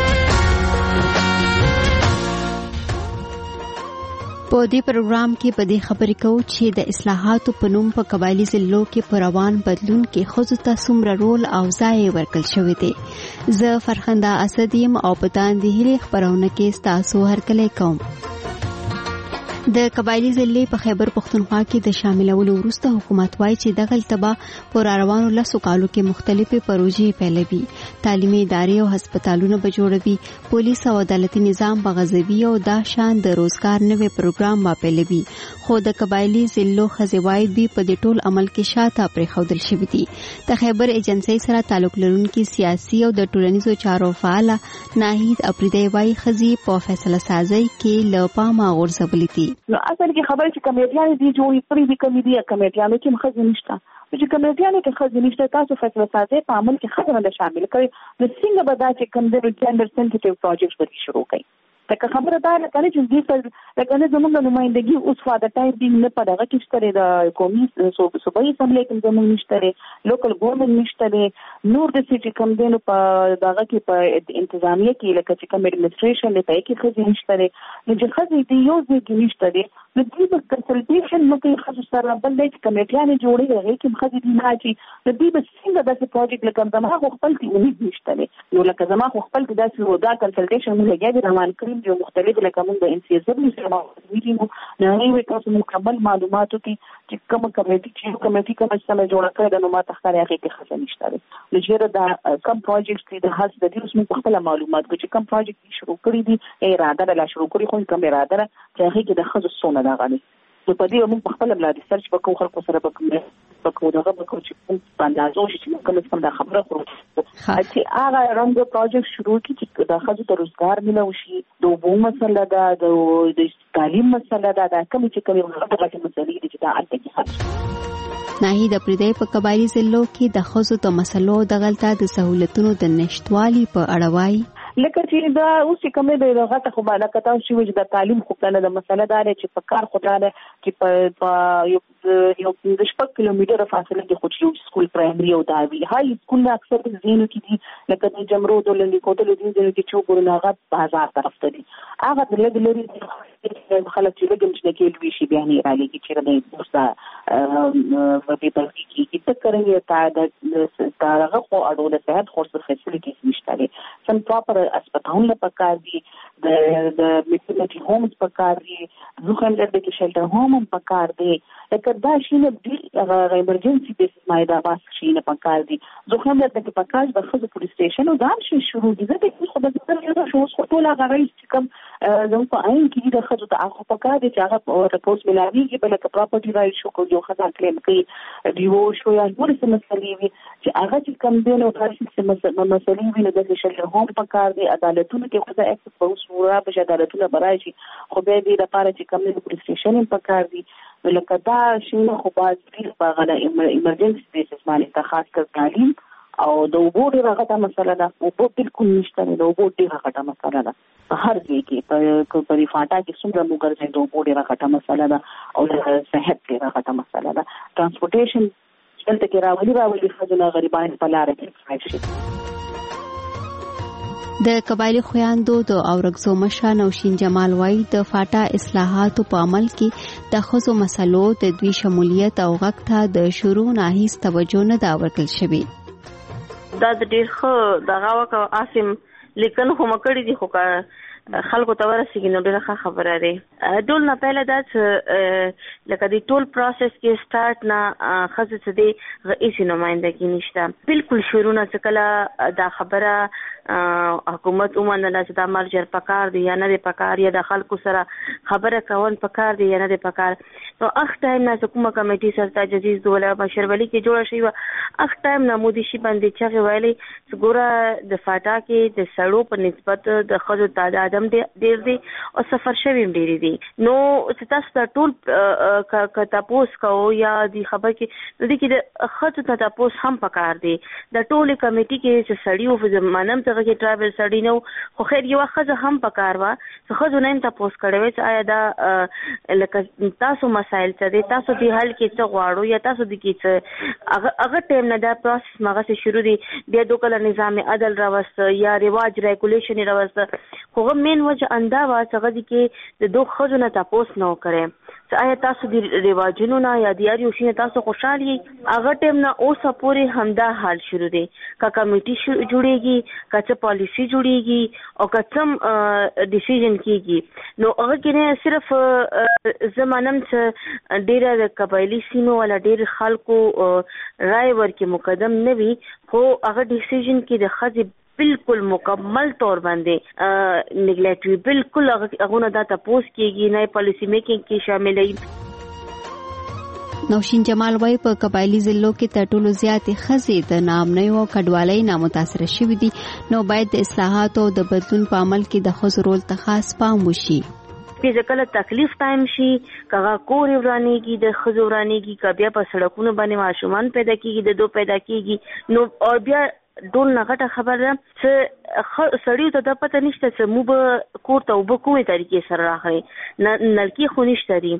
په دې پروګرام کې په دې خبرې کوو چې د اصلاحاتو په نوم په قبایلی ضلعو کې په روان بدلون کې ښځو ته څومره رول او ځای ورکړل شوی دی. زه فرخنده اسد یم او په تاندې هیلې خپرونه کې ستاسو هرکلی کوم. د قبایلی ضلع په خیبر پښتونخوا کې د شاملولو وروسته حکومت وايي چې دغه التبا پر روانو لسو کالو کې مختلفې پروژې پیلوي. تعلیمي ادارې او هسپتالونه به جوړوي. پولیس او عدالتي نظام به غځوي او دا شان د روزګار نوې پروګرام به پیلوي. خو د قبایلی ضلعو ښځې وايي دوی په دې ټول عمل کې شاته پرېښودل شوي دي. د خیبر ایجنسۍ سره تعلق لرونکي سیاسي او د ټولنیزو چارو فعاله ناهید افریدی وايي ښځې په فیصله سازۍ کې له پامه غورځولې دي. نو اصل کې خبره چې کمیټیان دي جوړې کړې دي کمیټې کمیټیانو کې مخزن نشته چې کمیټیانو کې خزه نشته تاسو فیصله سازي په عمل کې خزه نه شامل کړي نو څنګه به دا چې کوم د جندر سنسټیو پروجیکټ به شروع کړي. دا خبره دا نه کوي چې دې پر لکه زموږ نمائندګي اوس فاده ټایم دی نه په دغه کې ستاره د قومي صوبایي اسمبلی کې زموږ نشته لوکل ګورنمنت نشته نور د سيټي کم دینو په دغه کې په انتظامیه کې لکه چې کوم اډمنستریشن له پای کې خزه نشته نو چې خزه دې یو ځای کې نشته نو دوی به کنسلټیشن نو کوي خاص سره بل د کمیټیانې جوړي هغه کې مخدي دي نه چې د دې به څنګه داسې پروجیکټ لکه زما خو خپل تی امید نشته نو لکه زما خو خپل داسې ودا کنسلټیشن موږ یې روان کړی یو مختلف لکه موږ د ان سی اس دبليو سره میټینګ نه وی تاسو مکمل معلوماتو کې چې کوم کمیټي چې کمیټي کوم څه جوړه کړې ده نو ما تخکاري هغه کې خاصه نشته نو چې دا کم پروجیکټ دي د هڅ د دې اوس موږ خپل معلومات کو چې کوم پروجیکټ شروع کړی دي اراده لا شروع کړی خو کوم اراده چې هغه کې د خزو سونه دا غالي نو په دې موږ خپل بل د ریسرچ وکړو خلکو سره وکړو وکړو دا وکړو چې په اندازو چې کوم څه د خبره کړو چې هغه رنګ پروجیکټ شروع کی چې د خزو ته روزګار ملو شي د وبو مسله ده د تعلیم مسله ده دا کوم چې کوم غټه مسلې دي چې دا الته کې ناهید پردې په قبایلی ضلعو کې د خزو ته مسلو د غلطه د سہولتونو د نشټوالي په اړه وایي لکه چې دا اوس کومه د غټه خو بالا کته شي چې د تعلیم خو کنه د مسله دار چې په کار خو دار چې په یو یو د شپږ کیلومتره فاصله کې خو یو سکول پرایمري او داوی هاي سکول نه اکثر د زینو کې دي لکه د جمرو د لندې کوټل دي چې چې ګورناغه بازار طرف ته دي هغه د لګ لري خلک چې لګم چې کې لوي شي بیان را لګي چې د دوستا په پیپل کې کې تکرې تا د تارغه خو اړو د صحت خو فیسیلیټیز نشته سم پراپر اسپیټالونه پکار دي د د میټرنټي هومز پکار دي ځکه د کې شلټر هوم پکار دي لکه دا شي نه د ایمرجنسي بیسس مایدا باس شي نه پکار دي ځکه د کې پکار د خزو پولیس سټیشن او دا شي شروع دي د خو د څه شو خو ټول هغه چې کوم زموږ په عین کې د خزو ته هغه پکار دي چې هغه رپورټ ملایي کې بل کې پراپرټي رائټ شو کو جو خزا کلیم کوي دیو شو یا نور څه مسلې وي چې هغه چې کوم دی نو تاسو څه مسلې وي نو د شلټر هوم پکار دي عدالتونو کې خو د اکسس په صورت په عدالتونو برای شي خو به دې لپاره چې کوم د پولیس سټیشن پکار دي لکه دا شي نو خو باز دې په غلا ایمرجنسي بیسس باندې ته خاص کر تعلیم او د وبو ډیره غټه مسله ده او په بالکل نشته د وبو ډیره غټه مسله ده په هر ځای کې په په فاټا کې څومره موږ ګرځي د وبو ډیره غټه مسله ده او د صحت ډیره غټه مسله ده ترانسپورټیشن دلته کې راولي راولي خځونه غریبان په لار کې راشي د قبایلی خویاندو د اورګزو مشر نوشین جمال وای د فاټا اصلاحاتو په عمل کې د خزو مسلو د دوی شمولیت او غږ ته د شروع نه هیڅ توجه نه دا ورکړل شوی دا د ډیر خو دغه وکه عاصم لیکن خو مکړی دي خو خلکو ته ورسېږي نو ډېره ښه خبره دی ټول نه پهله دا چې لکه د ټول پروسس کې سٹارټ نه ښځې څه دی هېڅ نمایندګي نشته بالکل شروع نه چې کله دا خبره حکومت ومنله چې دا مرجر پکار دی یا نه دی پکار یا د خلکو سره خبره کول پکار دی یا نه دی پکار نو اخ ټایم نه چې کومه کمیټي سره تجهیز دوله بشرولي کې جوړه شوې وه اخ ټایم نه مودي شي باندې چغې ویلې چې ګوره د فاټا کې د سړو په نسبت د ښځو تعداد هم ډېر دی او سفر شوي هم ډېرې دي نو چې تاسو ته ټول که تپوس کوو یا د خبر کې نو دې کې د ښځو ته تپوس هم پکار دی د ټولې کمیټي کې چې سړي و منم ته کې ټرابل سړي نه خو خیر یوه ښځه هم پکار وه چې ښځو نه هم تپوس کړی وی چې آیا دا لکه تاسو مسایل څه دی تاسو دې حل کې څه غواړو یا تاسو دې کې څه هغه ټایم نه دا پروسس مغسې شروع دی بیا دو کله نظام عدل راوسته یا رواج ریګولیشن یې راوسته خو مین وجه اندا وا څنګه دي کې د دوه خزو نه تاسو نو کړي چې آیا تاسو د رواجونو نه یا د یاري شي تاسو خوشاله یې هغه ټیم نه اوسه پوری همدا حال شروع دی کا کمیټي جوړیږي کا څه پالیسی جوړیږي او کا څه ډیسیژن کیږي نو هغه کې نه صرف زمانم چې ډیره د قبایلی سیمو ولا ډیر خلکو رائے ورکې مقدم نه وي خو هغه ډیسیژن کې د خځې بالکل مکمل طور باندې نیگلیکټ وی بالکل هغه دا تاسو کېږي نه پالیسی میکینګ کې شامل وي نوشین جمال وای په قبایلی ضلعو کې تر ټولو زیاتې ښځې د ناامنۍ او کډوالۍ نه متاثره شوې دي نو باید د اصلاحاتو او د بدلون په عمل کې د ښځو رول ته خاص پام وشي چې کله تکلیف ټایم شي کغه کور ورانیږي د ښځو ورانیږي کبیا په سړکونو باندې ماشومان پیدا کیږي د دو پیدا کیږي نو او بیا ډول نه غټه خبره چې سړیو ته د پته نشته چې مو به کور ته وب کومې طریقې سره راغلي نلکی خو نشته دي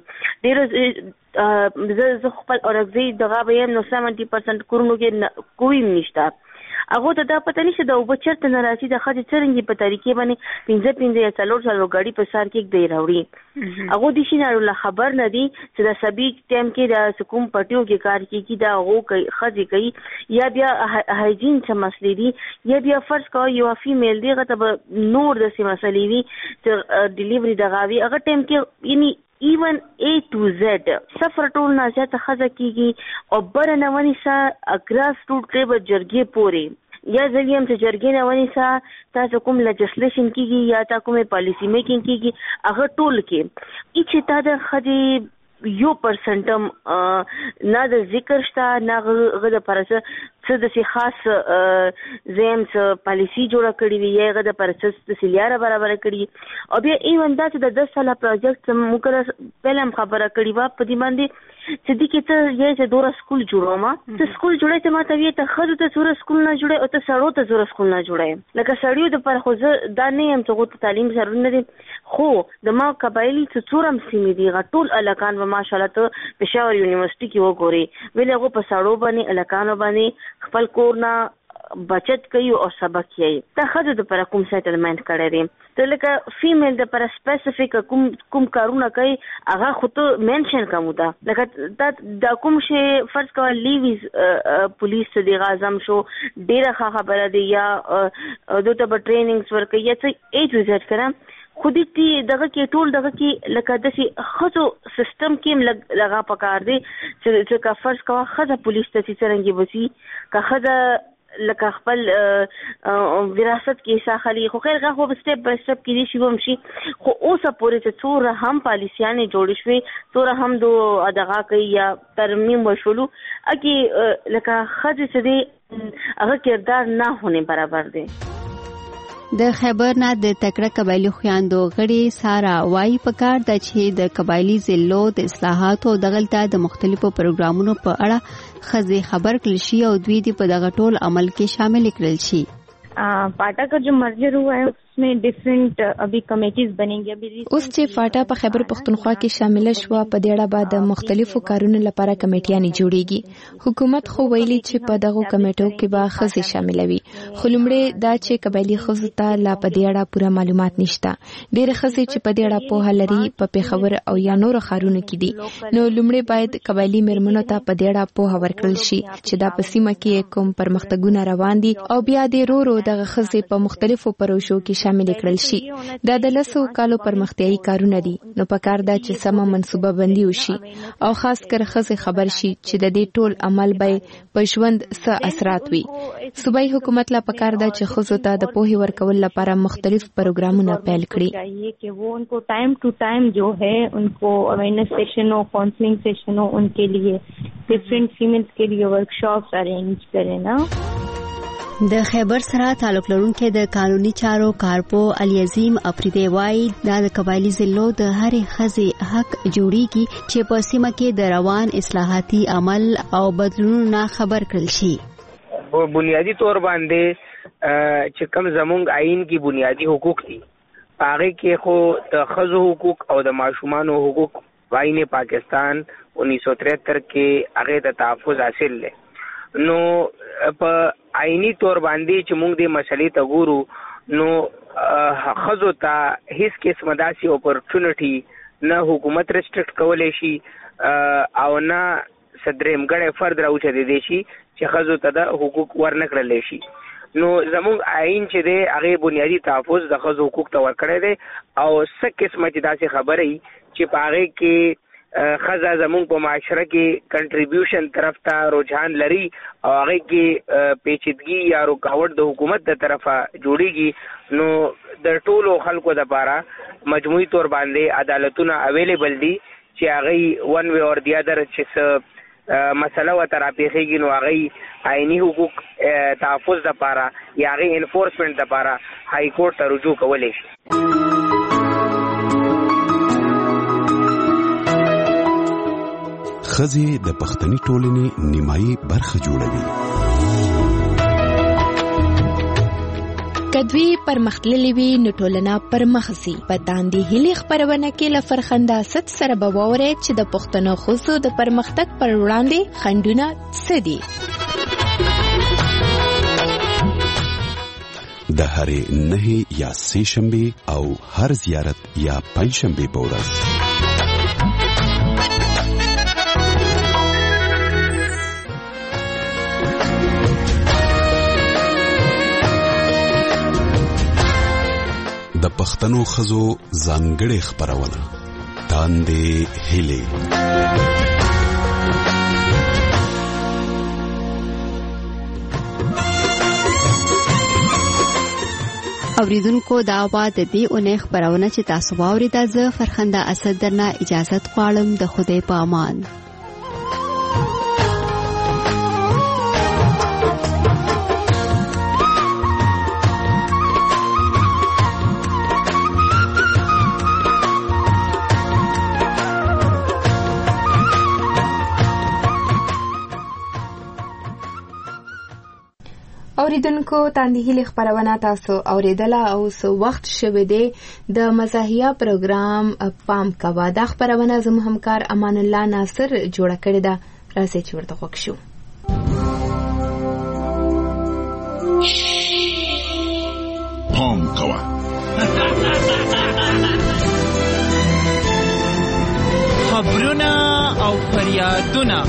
ډېر زه خپل اورګزي دغه به نو سبعين پرسنټ کورونو کې کوی نشته هغه ته دا پته نشته د اوبه چرته نه راځي د ښځې څرنګه په طریقې باندې پنځه پنځه یا څلور څلور ګاډي په سر کې دی راوړي هغه د شي نه خبر نه دي چې د سبي ټایم کې د کوم پټیو کې کار کوي دا هغه کوي ښځې کوي یا بیا هایجین څه مسلې دي یا بیا فرض کوي یو فیمیل دی هغه ته نور د څه مسلې وي چې ډیلیوري د غاوي هغه ټایم کې یعنی ایون A to Z سفر ټول نه زیاته خزه کیږي او بر نه ونی سا اګراس ټول کې به جرګې پوري یا ځلیم چې جرګې نه ونی سا تاسو کوم لیجسلیشن کیږي یا تاسو کومه پالیسی میکینګ کیږي هغه ټول کې چې تا د خدي یو پرسنټم نه د ذکر شته نه غو د پرسه څه د سي خاص زم څه پالیسی جوړه کړې وي یا غو د پرسه د سلیاره برابر کړې او بیا ایون دا چې د دس ساله پروجیکټ موږ پهلم خبره کړې و په دې باندې چې دې کې ته یې چې دوره سکول جوړوما ته سکول جوړې ته ماته وی ته خود ته سور سکول نه جوړې او ته سړو ته سور سکول نه جوړې لکه سړیو د پر خو دا نه يم چې غو تعلیم ضروري نه دي خو د ما قبایلی څه څورم سیمې دي غټول الکان و ماشاءالله ته پېښور یونیورسيټي کې وګوري ویل هغه په سړو باندې الکانو باندې خپل کور نه بچت کوي او سبق یې ته خځه د پر کوم سیټلمنٹ کړی دی ته لکه فیمیل د پر سپیسیفیک کوم کوم کارونه کوي هغه خو ته مینشن کوم دا لکه دا د کوم شی فرض کول لیویز پولیس د اعظم شو ډیره خبره دی یا دوته په ټریننګز ورکړي یا څه ایج وزټ کړم خودی تی دغه کې ټول دغه کې لکه د سي خزو سیستم کې لغا پکار دی چې کا فرض کا خزه پولیس ته څنګه وسی کا خزه لکه خپل وراثت کې ساخلي خو خیر غو سټپ بای سټپ کې دي شی وم شي خو اوسه پورې ته څور هم پالیسیانه جوړ شوي څور هم دو ادغه کوي یا ترمیم وشولو اکی لکه خزه څه دي هغه کردار نه هونه برابر دی د خیبر نه د تکړه قبایلی خويندو غړي سارا وای پکار د چې د قبایلی ضلعو د اصلاحاتو دغلطه د مختلفو پروګرامونو په اړه خزي خبر کړل شي او دوی د په دغه ټول عمل کې شامل کړل شي पाटा का जो मर्जर हुआ है उसमें डिफरेंट अभी कमेटीज बनेंगी अभी اوس چې فاټا په خیبر پختونخوا کې شامل شو په دې اړه بعد مختلفو کارونو لپاره کمیټیانې جوړیږي حکومت خو ویلي چې په دغه کمیټو کې به خزي شاملوي خو لمړی دا چې قبایلی خزو ته لا په دې اړه پوره معلومات نشته ډېر خزي چې په دې اړه په هلري په پیښور او یا نور خارونو کې دي نو لمړی باید قبایلی مرمنو ته په دې اړه په ورکړل شي چې دا په سیمه کې کوم پرمختګونه روان دي او بیا د رورو دغه خزي په مختلفو پروژو کې شامل کړل شي دا د لسو کالو پرمختیايي کارونه دي نو په کار دا چې سمه منصوبه بندي وشي او خاص کر خزي خبر شي چې د دې ټول عمل به په ژوند څه اثرات وي صوبایي حکومت لا په کار دا چې خزو ته د پوهې ورکول لپاره مختلف پروګرامونه پیل کړي चाहिए कि वो उनको टाइम टू टाइम जो है उनको अवेयरनेस सेशन हो काउंसलिंग सेशन हो उनके लिए डिफरेंट फीमेल्स के लिए वर्कशॉप्स अरेंज करें ना د خیبر سره تعلق لرونکي د قانوني چارو کارپو علي عظیم افریدی وای د قبایلی ضلعو د هرې خزي حق جوړیږي چې په سیمه کې د روان اصلاحاتي عمل او بدلونونو خبر کړل شي په بنیادی تور باندې چې کوم زمونږ آئین کې بنیادی حقوق دي هغه کې خو د خزو حقوق او د ماشومان حقوق آئین پاکستان انیس سو تریہتر کې هغه د تحفظ حاصل لري نو په آئینی تور باندې چې موږ دې مسلې ته ګورو نو خزو ته هیڅ قسم داسې اپورچونټي نه حکومت ریسټریکټ کولای شي او نه صدریم ګړې فرد راوچې دي شي چې خزو ته د حقوق ورنکړل شي نو زموږ آئین چې دی هغه بنیادی تحفظ د خزو حقوق ته ورکړی دی او څه قسمه چې داسې خبرې چې په هغه کې خزا زمون په معاشره کې کنټریبیوشن طرف ته رجحان لري او هغه کې پیچیدګي یا رکاوټ د حکومت د طرفه جوړیږي نو د ټولو خلکو لپاره مجموعي تور باندې عدالتونه اویلیبل دي چې هغه ون وی اور دی ادر چې مسله و تر پیخیږي نو هغه آئینی حقوق تحفظ لپاره یا هغه انفورسمنت لپاره های کورټ ته رجوع کولی شي خزي د پښتني ټولنې نیمایي برخه جوړوي کدوی پرمختللې وي نو ټولنه پرمخسي پتاندي هلي خبرونه کې لفرخنده ست سره بووره چې د پښتنو خصو د پرمختګ پر وړاندې خندونه سدي د هرې نهې یا سې شنبې او هر زیارت یا پنځ شنبې په ورځ. د پښتنو ښځو ځانګړې خپرونه تاندې هیلې. اوریدونکو دا وا د دې اونۍ خبرونه چې تاسو واوریده، زه فرخنده اسد درنه اجازت غواړم. د خدای په امان. اوریدونکو تاندې هیلې خبرونه تاسو اوریدله او سو وخت شوه دی د مزاحیه پروګرام پام کوه. دا خبرونه زموږ همکار امان الله ناصر جوړه کړې ده. راځئ چې ورته غوږ شو. پام کوه. خبرونه او فریادونه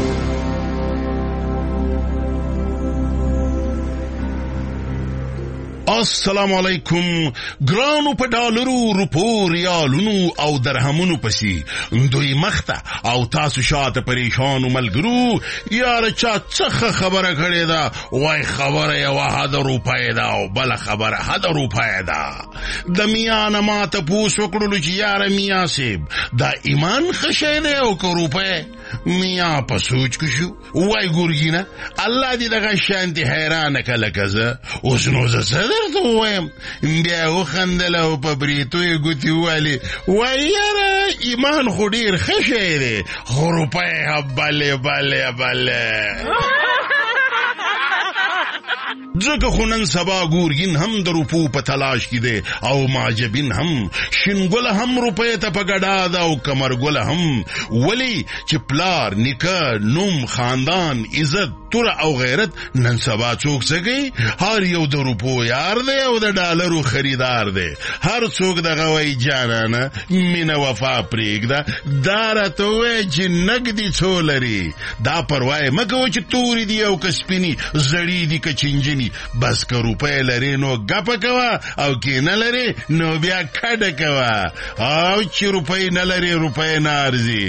السلام علیکم. ګرانو په ډالرو، روپو، ریالونو او درهمونو پسې دوی مخته او تاسو شاته پریشانو ملګرو یاره چا څخه خبره کړې ده. وای خبره یوه حد روپۍ ده او بله خبره حد روپۍ ده. د میا نه ما تپوس وکړلو چې یاره میا صاحب دا ایمان ښه شی دی او که روپۍ؟ میا په سوچ کې شو. وای ګورګینه الله دې دغه شانتې حیرانه که لکه زه. اوس نو زه څه درته ووایم؟ بیا وخندل او په بریتو یې ګوتې ووالې. وای یاره ایمان خو ډېر ښه شی دی خو روپۍ بلې بلې بلې. ځکه خو نن سبا ګورګین هم د روپو په تلاش کې دی او معجبین هم. شینګله هم روپۍ ته په ګډا ده او کمرګله هم. ولی چې پلار، نیکه، نوم، خاندان، عزت، توره او غیرت نن سبا څوک څه کوي؟ هر یو د روپو یار دی او د ډالرو خریدار دی. هر څوک دغه وایي جانانه مینه وفا پرېږده. دا راته ووایه چې نګدي څو لري. دا پروا یې مه کوه چې تورې دي او که سپینې، زړې دي که چنجنې. بس که روپۍ لرې نو ګپه کوه او که نه لرې نو بیا کډه کوه. او چې روپۍ نه لرې روپۍ نه ارزي.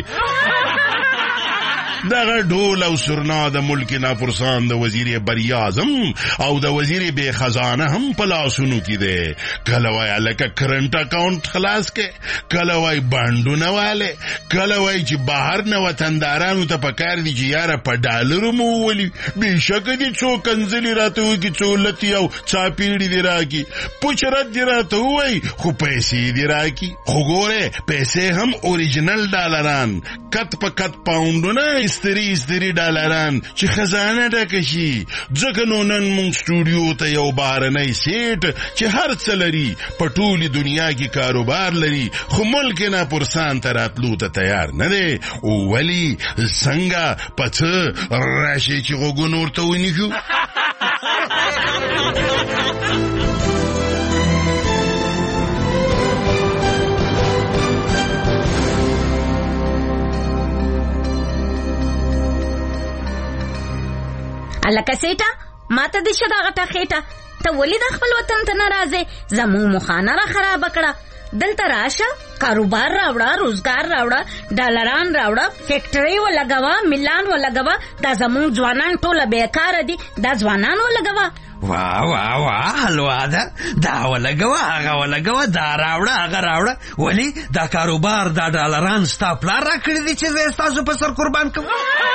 دغه ډول او سرنا د ملک ناپرسان د وزیر بریازم او د وزیر بے خزانه هم په لاسونو کې دی. کله وای لکه کرنٹ اکاؤنٹ خلاص کې، کله وای بانډونه والے، کله وای چې بهر نه وطندارانو ته پکار دي چې یاره په ډالرو مو ولي. بېشکه دي څو کنځلې راته وکړي، څو لتې او څاپېړې دي راکړي، پوچرت دي راته ووایي خو پیسې دي راکړي. خو ګورې پیسې هم اوریجنل ډالران، کت په کت پاونډونه، استری استری ډالران چې خزانه ډکه شي. ځکه نو نن مونږ سټوډیو ته یو بهرنی سیټ چې هر څه لري، په ټولې دنیا کې کاروبار لري، خو ملک ناپرسان ته راتلو ته تیار نه دی. ولی څنګه په څه راشي چې غوږونه ورته ونیږو. الکه سیټه ماته دې شه دا غټه خېټه، ته ولې د خپل وطن ته نه راځې؟ زموږ مخانه را خرابه کړه. دلته راشه، کاروبار راوړه، روزګار راوړه، ډالران راوړه، فیکټرۍ ولګوه، ملان ولګوه. دا زموږ ځوانان ټوله بیکاره دي، دا ځوانان ولګوه. واه واه واه حلوا ده، دا ولګوه هغه ولګوه، دا راوړه هغه راوړه. ولی دا کاروبار دا ډالران ستا پلار را کړي دي چې زه ستاسو په سر قربان کوم؟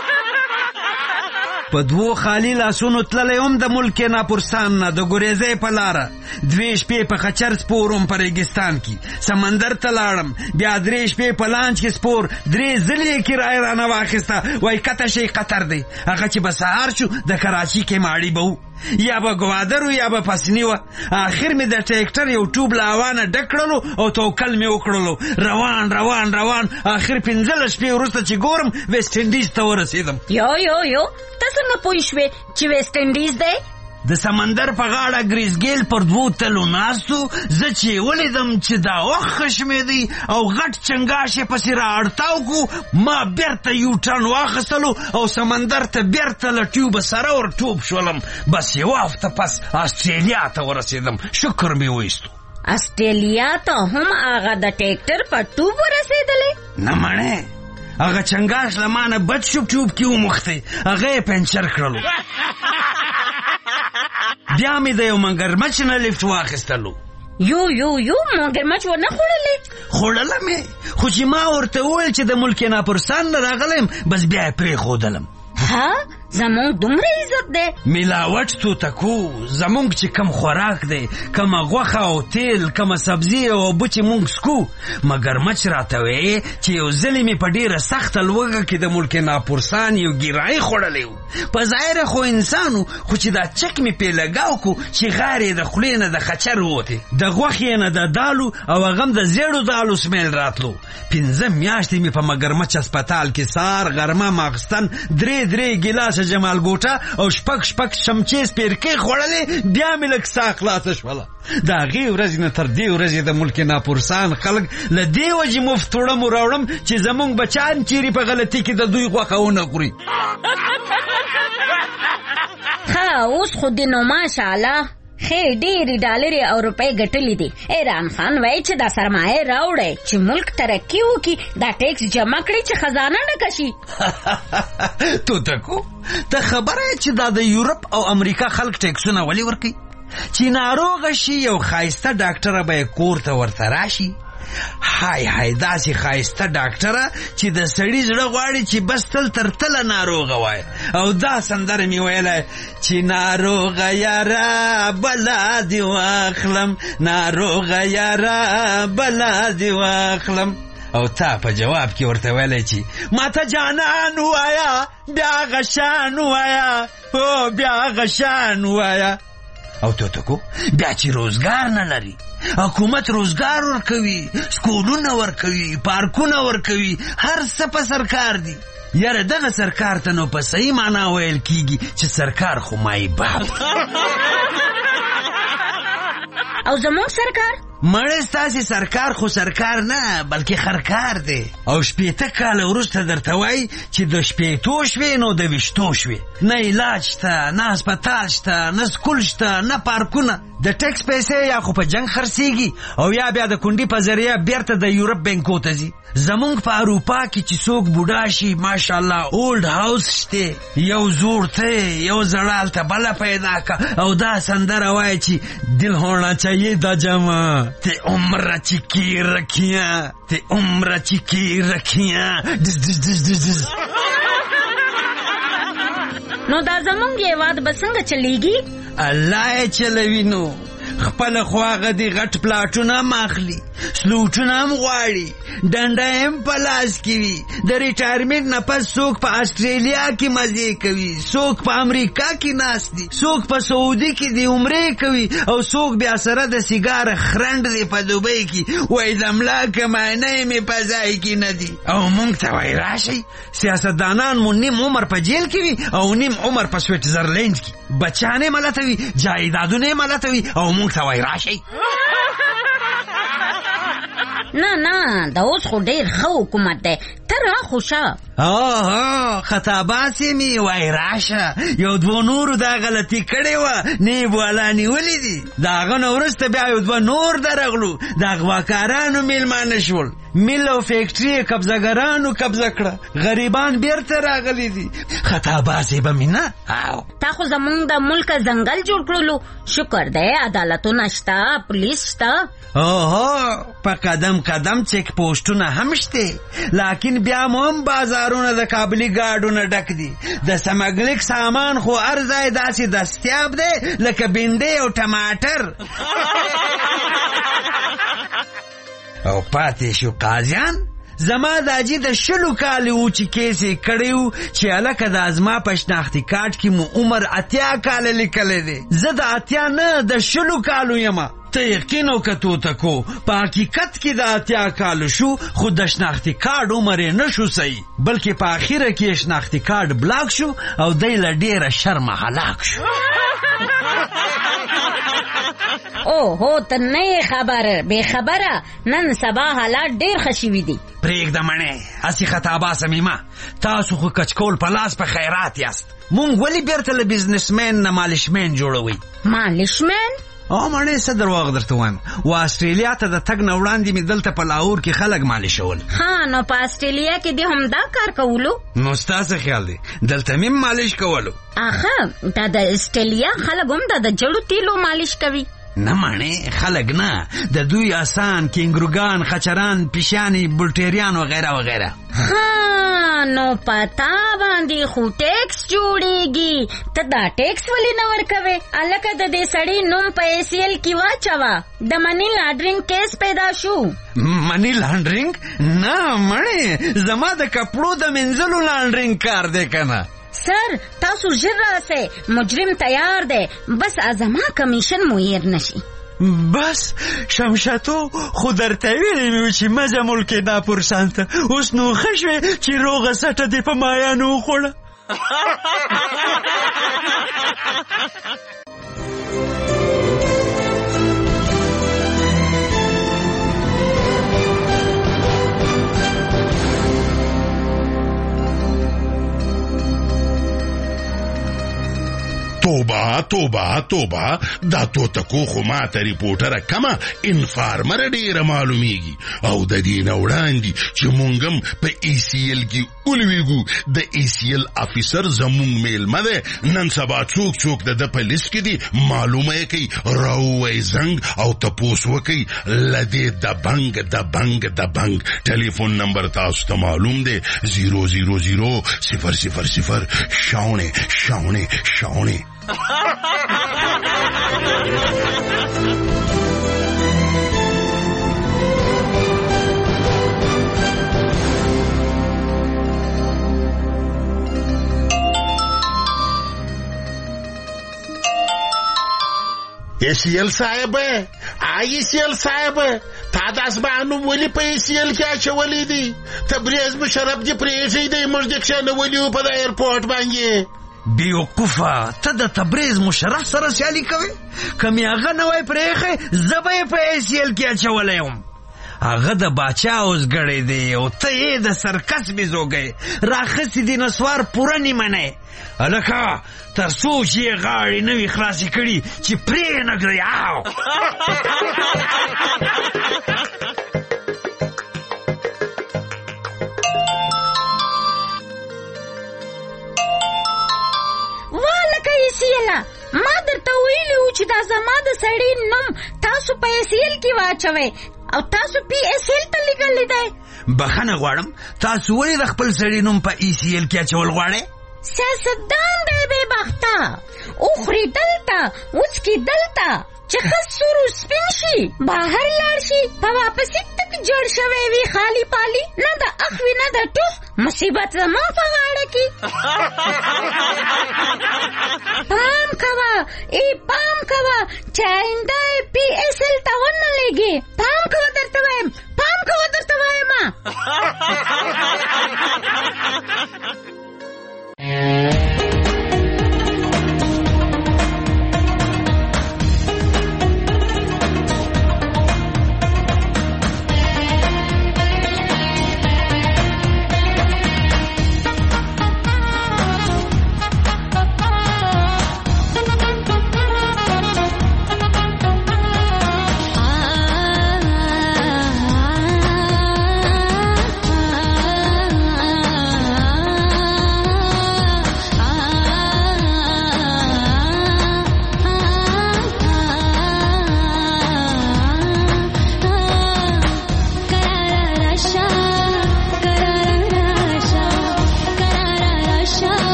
په دوو خالي لاسونو تللی هم د ملک ناپرسان نه د ګریزۍ په لاره. دوې شپې په خچر سپور هم په ریګستان کې، سمندر ته لاړم، بیا درې شپې په لانچ کې سپور، درې ځلې یې کرایه رانه واخیسته. وایي کته شي قطر دی. هغه چې به سهار شو د کراچي کې ماړي به و، یا به ګوادر و یا به پسني وه. آخر مې د ټیکټر یو ټوب له هوانه ډک کړلو او توکل مې وکړلو. روان روان روان آخر پنځلس شپې وروسته چې ګورم ویسټ انډیز ته ورسېدم. یو یو یو ته څنګه پوه شوې چې ویسټ انډیز دی؟ د سمندر په غاړه ګریزګیل پر دوو تلو ناستو، زه چې ولیدم چې دا وخت خشمېدی او غټ چنګاش یې پسې را اړتاو کو، ما بیرته یوټرن واخیستلو او سمندر ته بیرته له ټیوبه سره ور ټوپ شولم. بس یوه هفته پس آسټرالیا ته ورسېدم، شکر مې وایستو. آسټرالیا ته هم هغه د ټیکټر په ټوب ورسېدلی؟ نه مړې، هغه چنګاش له مانه بد شو، ټیوب کې وموښتی، هغه یې پنچر کړلو. بیا مې د یو مګرمچ نه لیفټ واخیستلو. یو یو یو مګرمچ ونه خوړلې؟ خوړله مې، خو چې ما ورته وویل چې د ملک ناپرسان نه راغلم، بس بیا یې پرېښودلم. ها زمونږ دومره عزت دی؟ ملاوټ توتکو، زمونږ چې کم خوراک دی، کمه غوښه او تیل، کمه سبزي او اوبه چې مونږ سکو. مګرمچ راته وایي چې یو ځلې مې په ډېره سخته لوږه کې د ملک ناپرسان یو ګیرایي خوړلی و. په ظاهره خو انسان و، خو چې دا چک مې پې لګاو کو چې غار یې د خولې نه د خچر ووتې، د غوښې نه د دالو او هغه هم د زیړو دالو سمیل راتلو. پنځه میاشتې مې په مګرمچ هسپتال کې سهار غرمه ماخستن درې درې ګیلاس جمال ګوټه او شپږ شپږ چمچې سپیرکې خوړلې، بیا مې لږ ساه خلاصه شوله. د هغې ورځې نه تر دې ورځې د ملک ناپرسان خلک له دې وجې مفت وړم وراوړم چې زمونږ بچان چیرې په غلطي کې د دوی غوښه ونه خوري. ښه اوس خو دې نو ماشاءالله ښې ډېرې ډالرې او روپۍ ګټلې دي. عمران خان وایي چې دا سرمایه راوړی چې ملک ترقي وکړي، دا ټیکس جمع کړي چې خزانه ډکه شي. توتکو ته خبره یې چې دا د یورپ او امریکا خلک ټیکسونه ولې ورکوي؟ چې ناروغه شي یو ښایسته ډاکټره به یې کور ته ورته راشي. های های داسې ښایسته ډاکټره چې د سړي زړه غواړي چې بس تل تر تله ناروغه وای. او دا سندره مې ویلی چې ناروغه یاره بلا دې واخلم، ناروغه یاره بلا دې واخلم. او تا په جواب کې ورته ویلی چې ما ته جانان وایا، بیا غشان وایا، او بیا غشان وایا. او توتکو بیا چې روزګار نه لري، حکومت روزګار ورکوي، سکولونه ورکوي، پارکونه ورکوي، هر څه په سرکار دي. یاره دغه سرکار ته نو په صحیح معنا ویل کیږي چې سرکار خو مای باب. او زموږ سرکار مړې ستاسې سرکار خو سرکار نه بلکې خرکار دی. او شپېته کاله وروسته درته وایي چې د شپېتو شوې نو د ویشتو شوې. نه علاج شته، نه هسپتال شته، نه سکول شته، نه پارکونه. د ټیکس پیسې یا خو په جنګ خرڅېږي او یا بیا د کونډې په ذریعه بیرته د یورپ بینکو ته ځي. زمونږ په اروپا کې چې څوک بوډا شي ماشاءالله اولډ هاوس شته، یو زوړ ته یو زړه هلته بله پیدا که او دا سندره وایي چې دل ہونا چاہیے دا جمع تے عمر چکی رکھیاں تے عمر چکی رکھیاں دز دز دز دز دز. نو دا زمونږ هېواد به څنګه چلیږي؟ الله یې چلوي. نو خپله خو هغه دې غټ پلاټونه هم اخلي، سلوټونه هم غواړي، ډنډه هم په لاس کې وي. د ریټایرمنټ نه پس څوک په آسټرالیا کې مزې کوي، څوک په امریکا کې ناست دي، څوک په سعودي کې د عمرې کوي، او څوک بیا سره د سیګار خرنډ دی په دوبۍ کې. وایي د ملا کمانۍ مې په ځای کې نه دي. او مونږ ته وایي راشئ، سیاستدانان مو نیم عمر په جیل کې وي او نیم عمر په سویټزرلینډ کې، بچیان یې ملتوي، جایدادونه یې ملتوي، او مونږ ته وایي راشئ. نه نه دا اوس خو ډېر ښه حکومت دی، ته را خو شه. اوه خطاباسې مې وای راشه، یو دوه نورو دا غلطي کړې وه، نیب والا نیولې دي. د هغه نه وروسته بیا یو دوه نور درغلو، د اغواکارانو میلمانه شول، میل او فیکټري قبضهګرانو قبضه کړه، غریبان بیرته راغلي دي. خطاباسې به مې نه. تا خو زمونږ د ملک ځنګل جوړ کړلو، شکر دی عدالتونه شته، پولیس شته. اوهو په قدم قدم چیک پوسټونه هم شته، لیکن بیا مو هم بازارونه د کابلي ګاډونه ډک دي. د سمګلیک سامان خو هر ځای داسې دستیاب دی لکه بینډۍ او ټماټر. او پاتې شو قاضیان. زما د اجي د شلو کالې و چې کیس یې کړی و چې هلکه دا زما په شناختي کارت کې مو عمر اتیا کاله لیکلی دی. زه د اتیا نه د شلو کالو یمه. ته یقین وکړه توتکو، په حقیقت کې د اتیا کالو شو، خو د شناختي کارت عمر یې نه شو صحیح، بلکې په اخره کې شناختي کارت بلاک شو او دی له ډېره شرمه هلاک شو. او هو ته نه خبر به خبره نن سبا حالات ډیر خشوي دي. پرېږده مڼې هسې خطابه سمیمه تاسو خو کچکول په لاس په خیرات یاست. مونږ ولې بیرته له بزنسمین نه مالشمین جوړوئ؟ مالشمین؟ او مڼې څه درواغ درته وایم، و استرالیا ته د تګ نه وړاندې مې دلته په لاهور کې خلک مالشول. ها نو په استرالیا کې دې همدا کار کولو؟ نو ستا څه خیال دی دلته مې مالش کولو؟ اخه دا د استرالیا خلک هم دا د جړو تیلو مالش کوي. نه مانې خلک نه، د دوی آسان کینګروګان خچران پیشانی بلټیریان وغیره وغیره. ها نو پتا باندې خو ټیکس جوړیږي، ته دا ټیکس ولې نه ورکوي؟ الکه د دې سړی نوم په ایسیل کې واچوه، د منی لانډرینګ کیس پیدا شو. منی لانډرینګ؟ نه مړې زما د کپړو د منځلو لانډرینګ کار دی کنه. سر تاسو ژر راسئ، مجرم تیار دی، بس ازما کمیشن مویر نشي. بس شمشاتو خو درته ویلې مې چې مزه ملک دا پرسان ته اوس نو ښه شوې چې روغه سټه دې په مایانو وخوړه. توبه توبه توبه دا توتکو خو ما ته ریپورټره کمه انفارمر ډیره معلومیږي او د دې نه وړاندې چې مونږ هم په ای سی ال کې ولویږو د ای سی ال افیسر زمونږ میلمه دی، نن سبا څوک څوک د ده په لیست کې دي معلومه یې کوي، راووایي زنګ او تپوس وکوي له دې دبنګ دبنګ دبنګ. ټلیفون نمبر تاسو ته معلوم دی زیرو زیرو زیرو صفر صفر صفر شاونه شاونه شاونه. ایسیل صاحب ایسیل صاحب تا د اسمانو ولی په ایسیل کې اچولې دي؟ تبریز مشرف دې پرېږدي دی موږ دې کښېنولي په د ایرپورټ باندې. بیوقوفه ته د تبریز مشرف سره سیالي کوي؟ که مې هغه نه وای پرېښی زه به یې په ایسیل کې اچولی وم. هغه د باچا اوسګړی دی او ته یې د سرکس بیزوګی راخستې دې نسوار پوره نیمه نه. هلکه تر څو چې یې غاړې نه وي خلاصې کړي چې پرې نه کړئ. آو ما درته ویلي وو چې دا زما د سړي نوم تاسو په ایسیل کې واچوئ او تاسو پی ایسیل ته لیکلی دی. بخښنه غواړم تاسو ولې د خپل سړي نوم په ایسیل کې اچول غواړئ؟ سیاستدان دی بې بخته، وخوري دلته وڅکي دلته، چې ښه سور سپین شي بهر لاړ شي په واپسې تک جوړ شوی وي خالی پالي، نه د اخ وي نه د ټوخ، مصیبت زموږ په غاړه کې. پام کوه ای پام کوه چې آینده پی ایس ایل ته ونه لګي. پام کوه درته وایم، پام کوه درته وایم.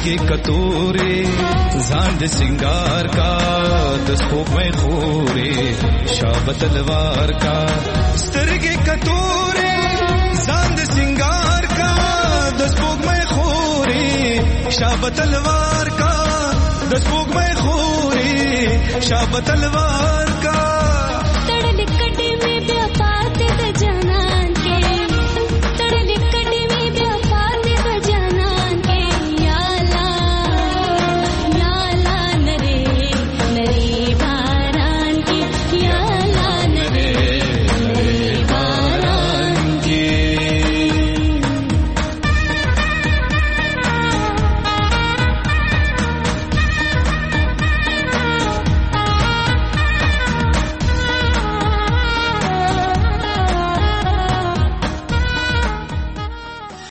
سترګې کتورې ځان د سنگار کا د سپوږمۍ خورې شاب تلوار کا سترګې کتورې ځان د سنگار کا د سپوږمۍ خورې شاب تلوار کا د سپوږمۍ خورې شاب تلوار کا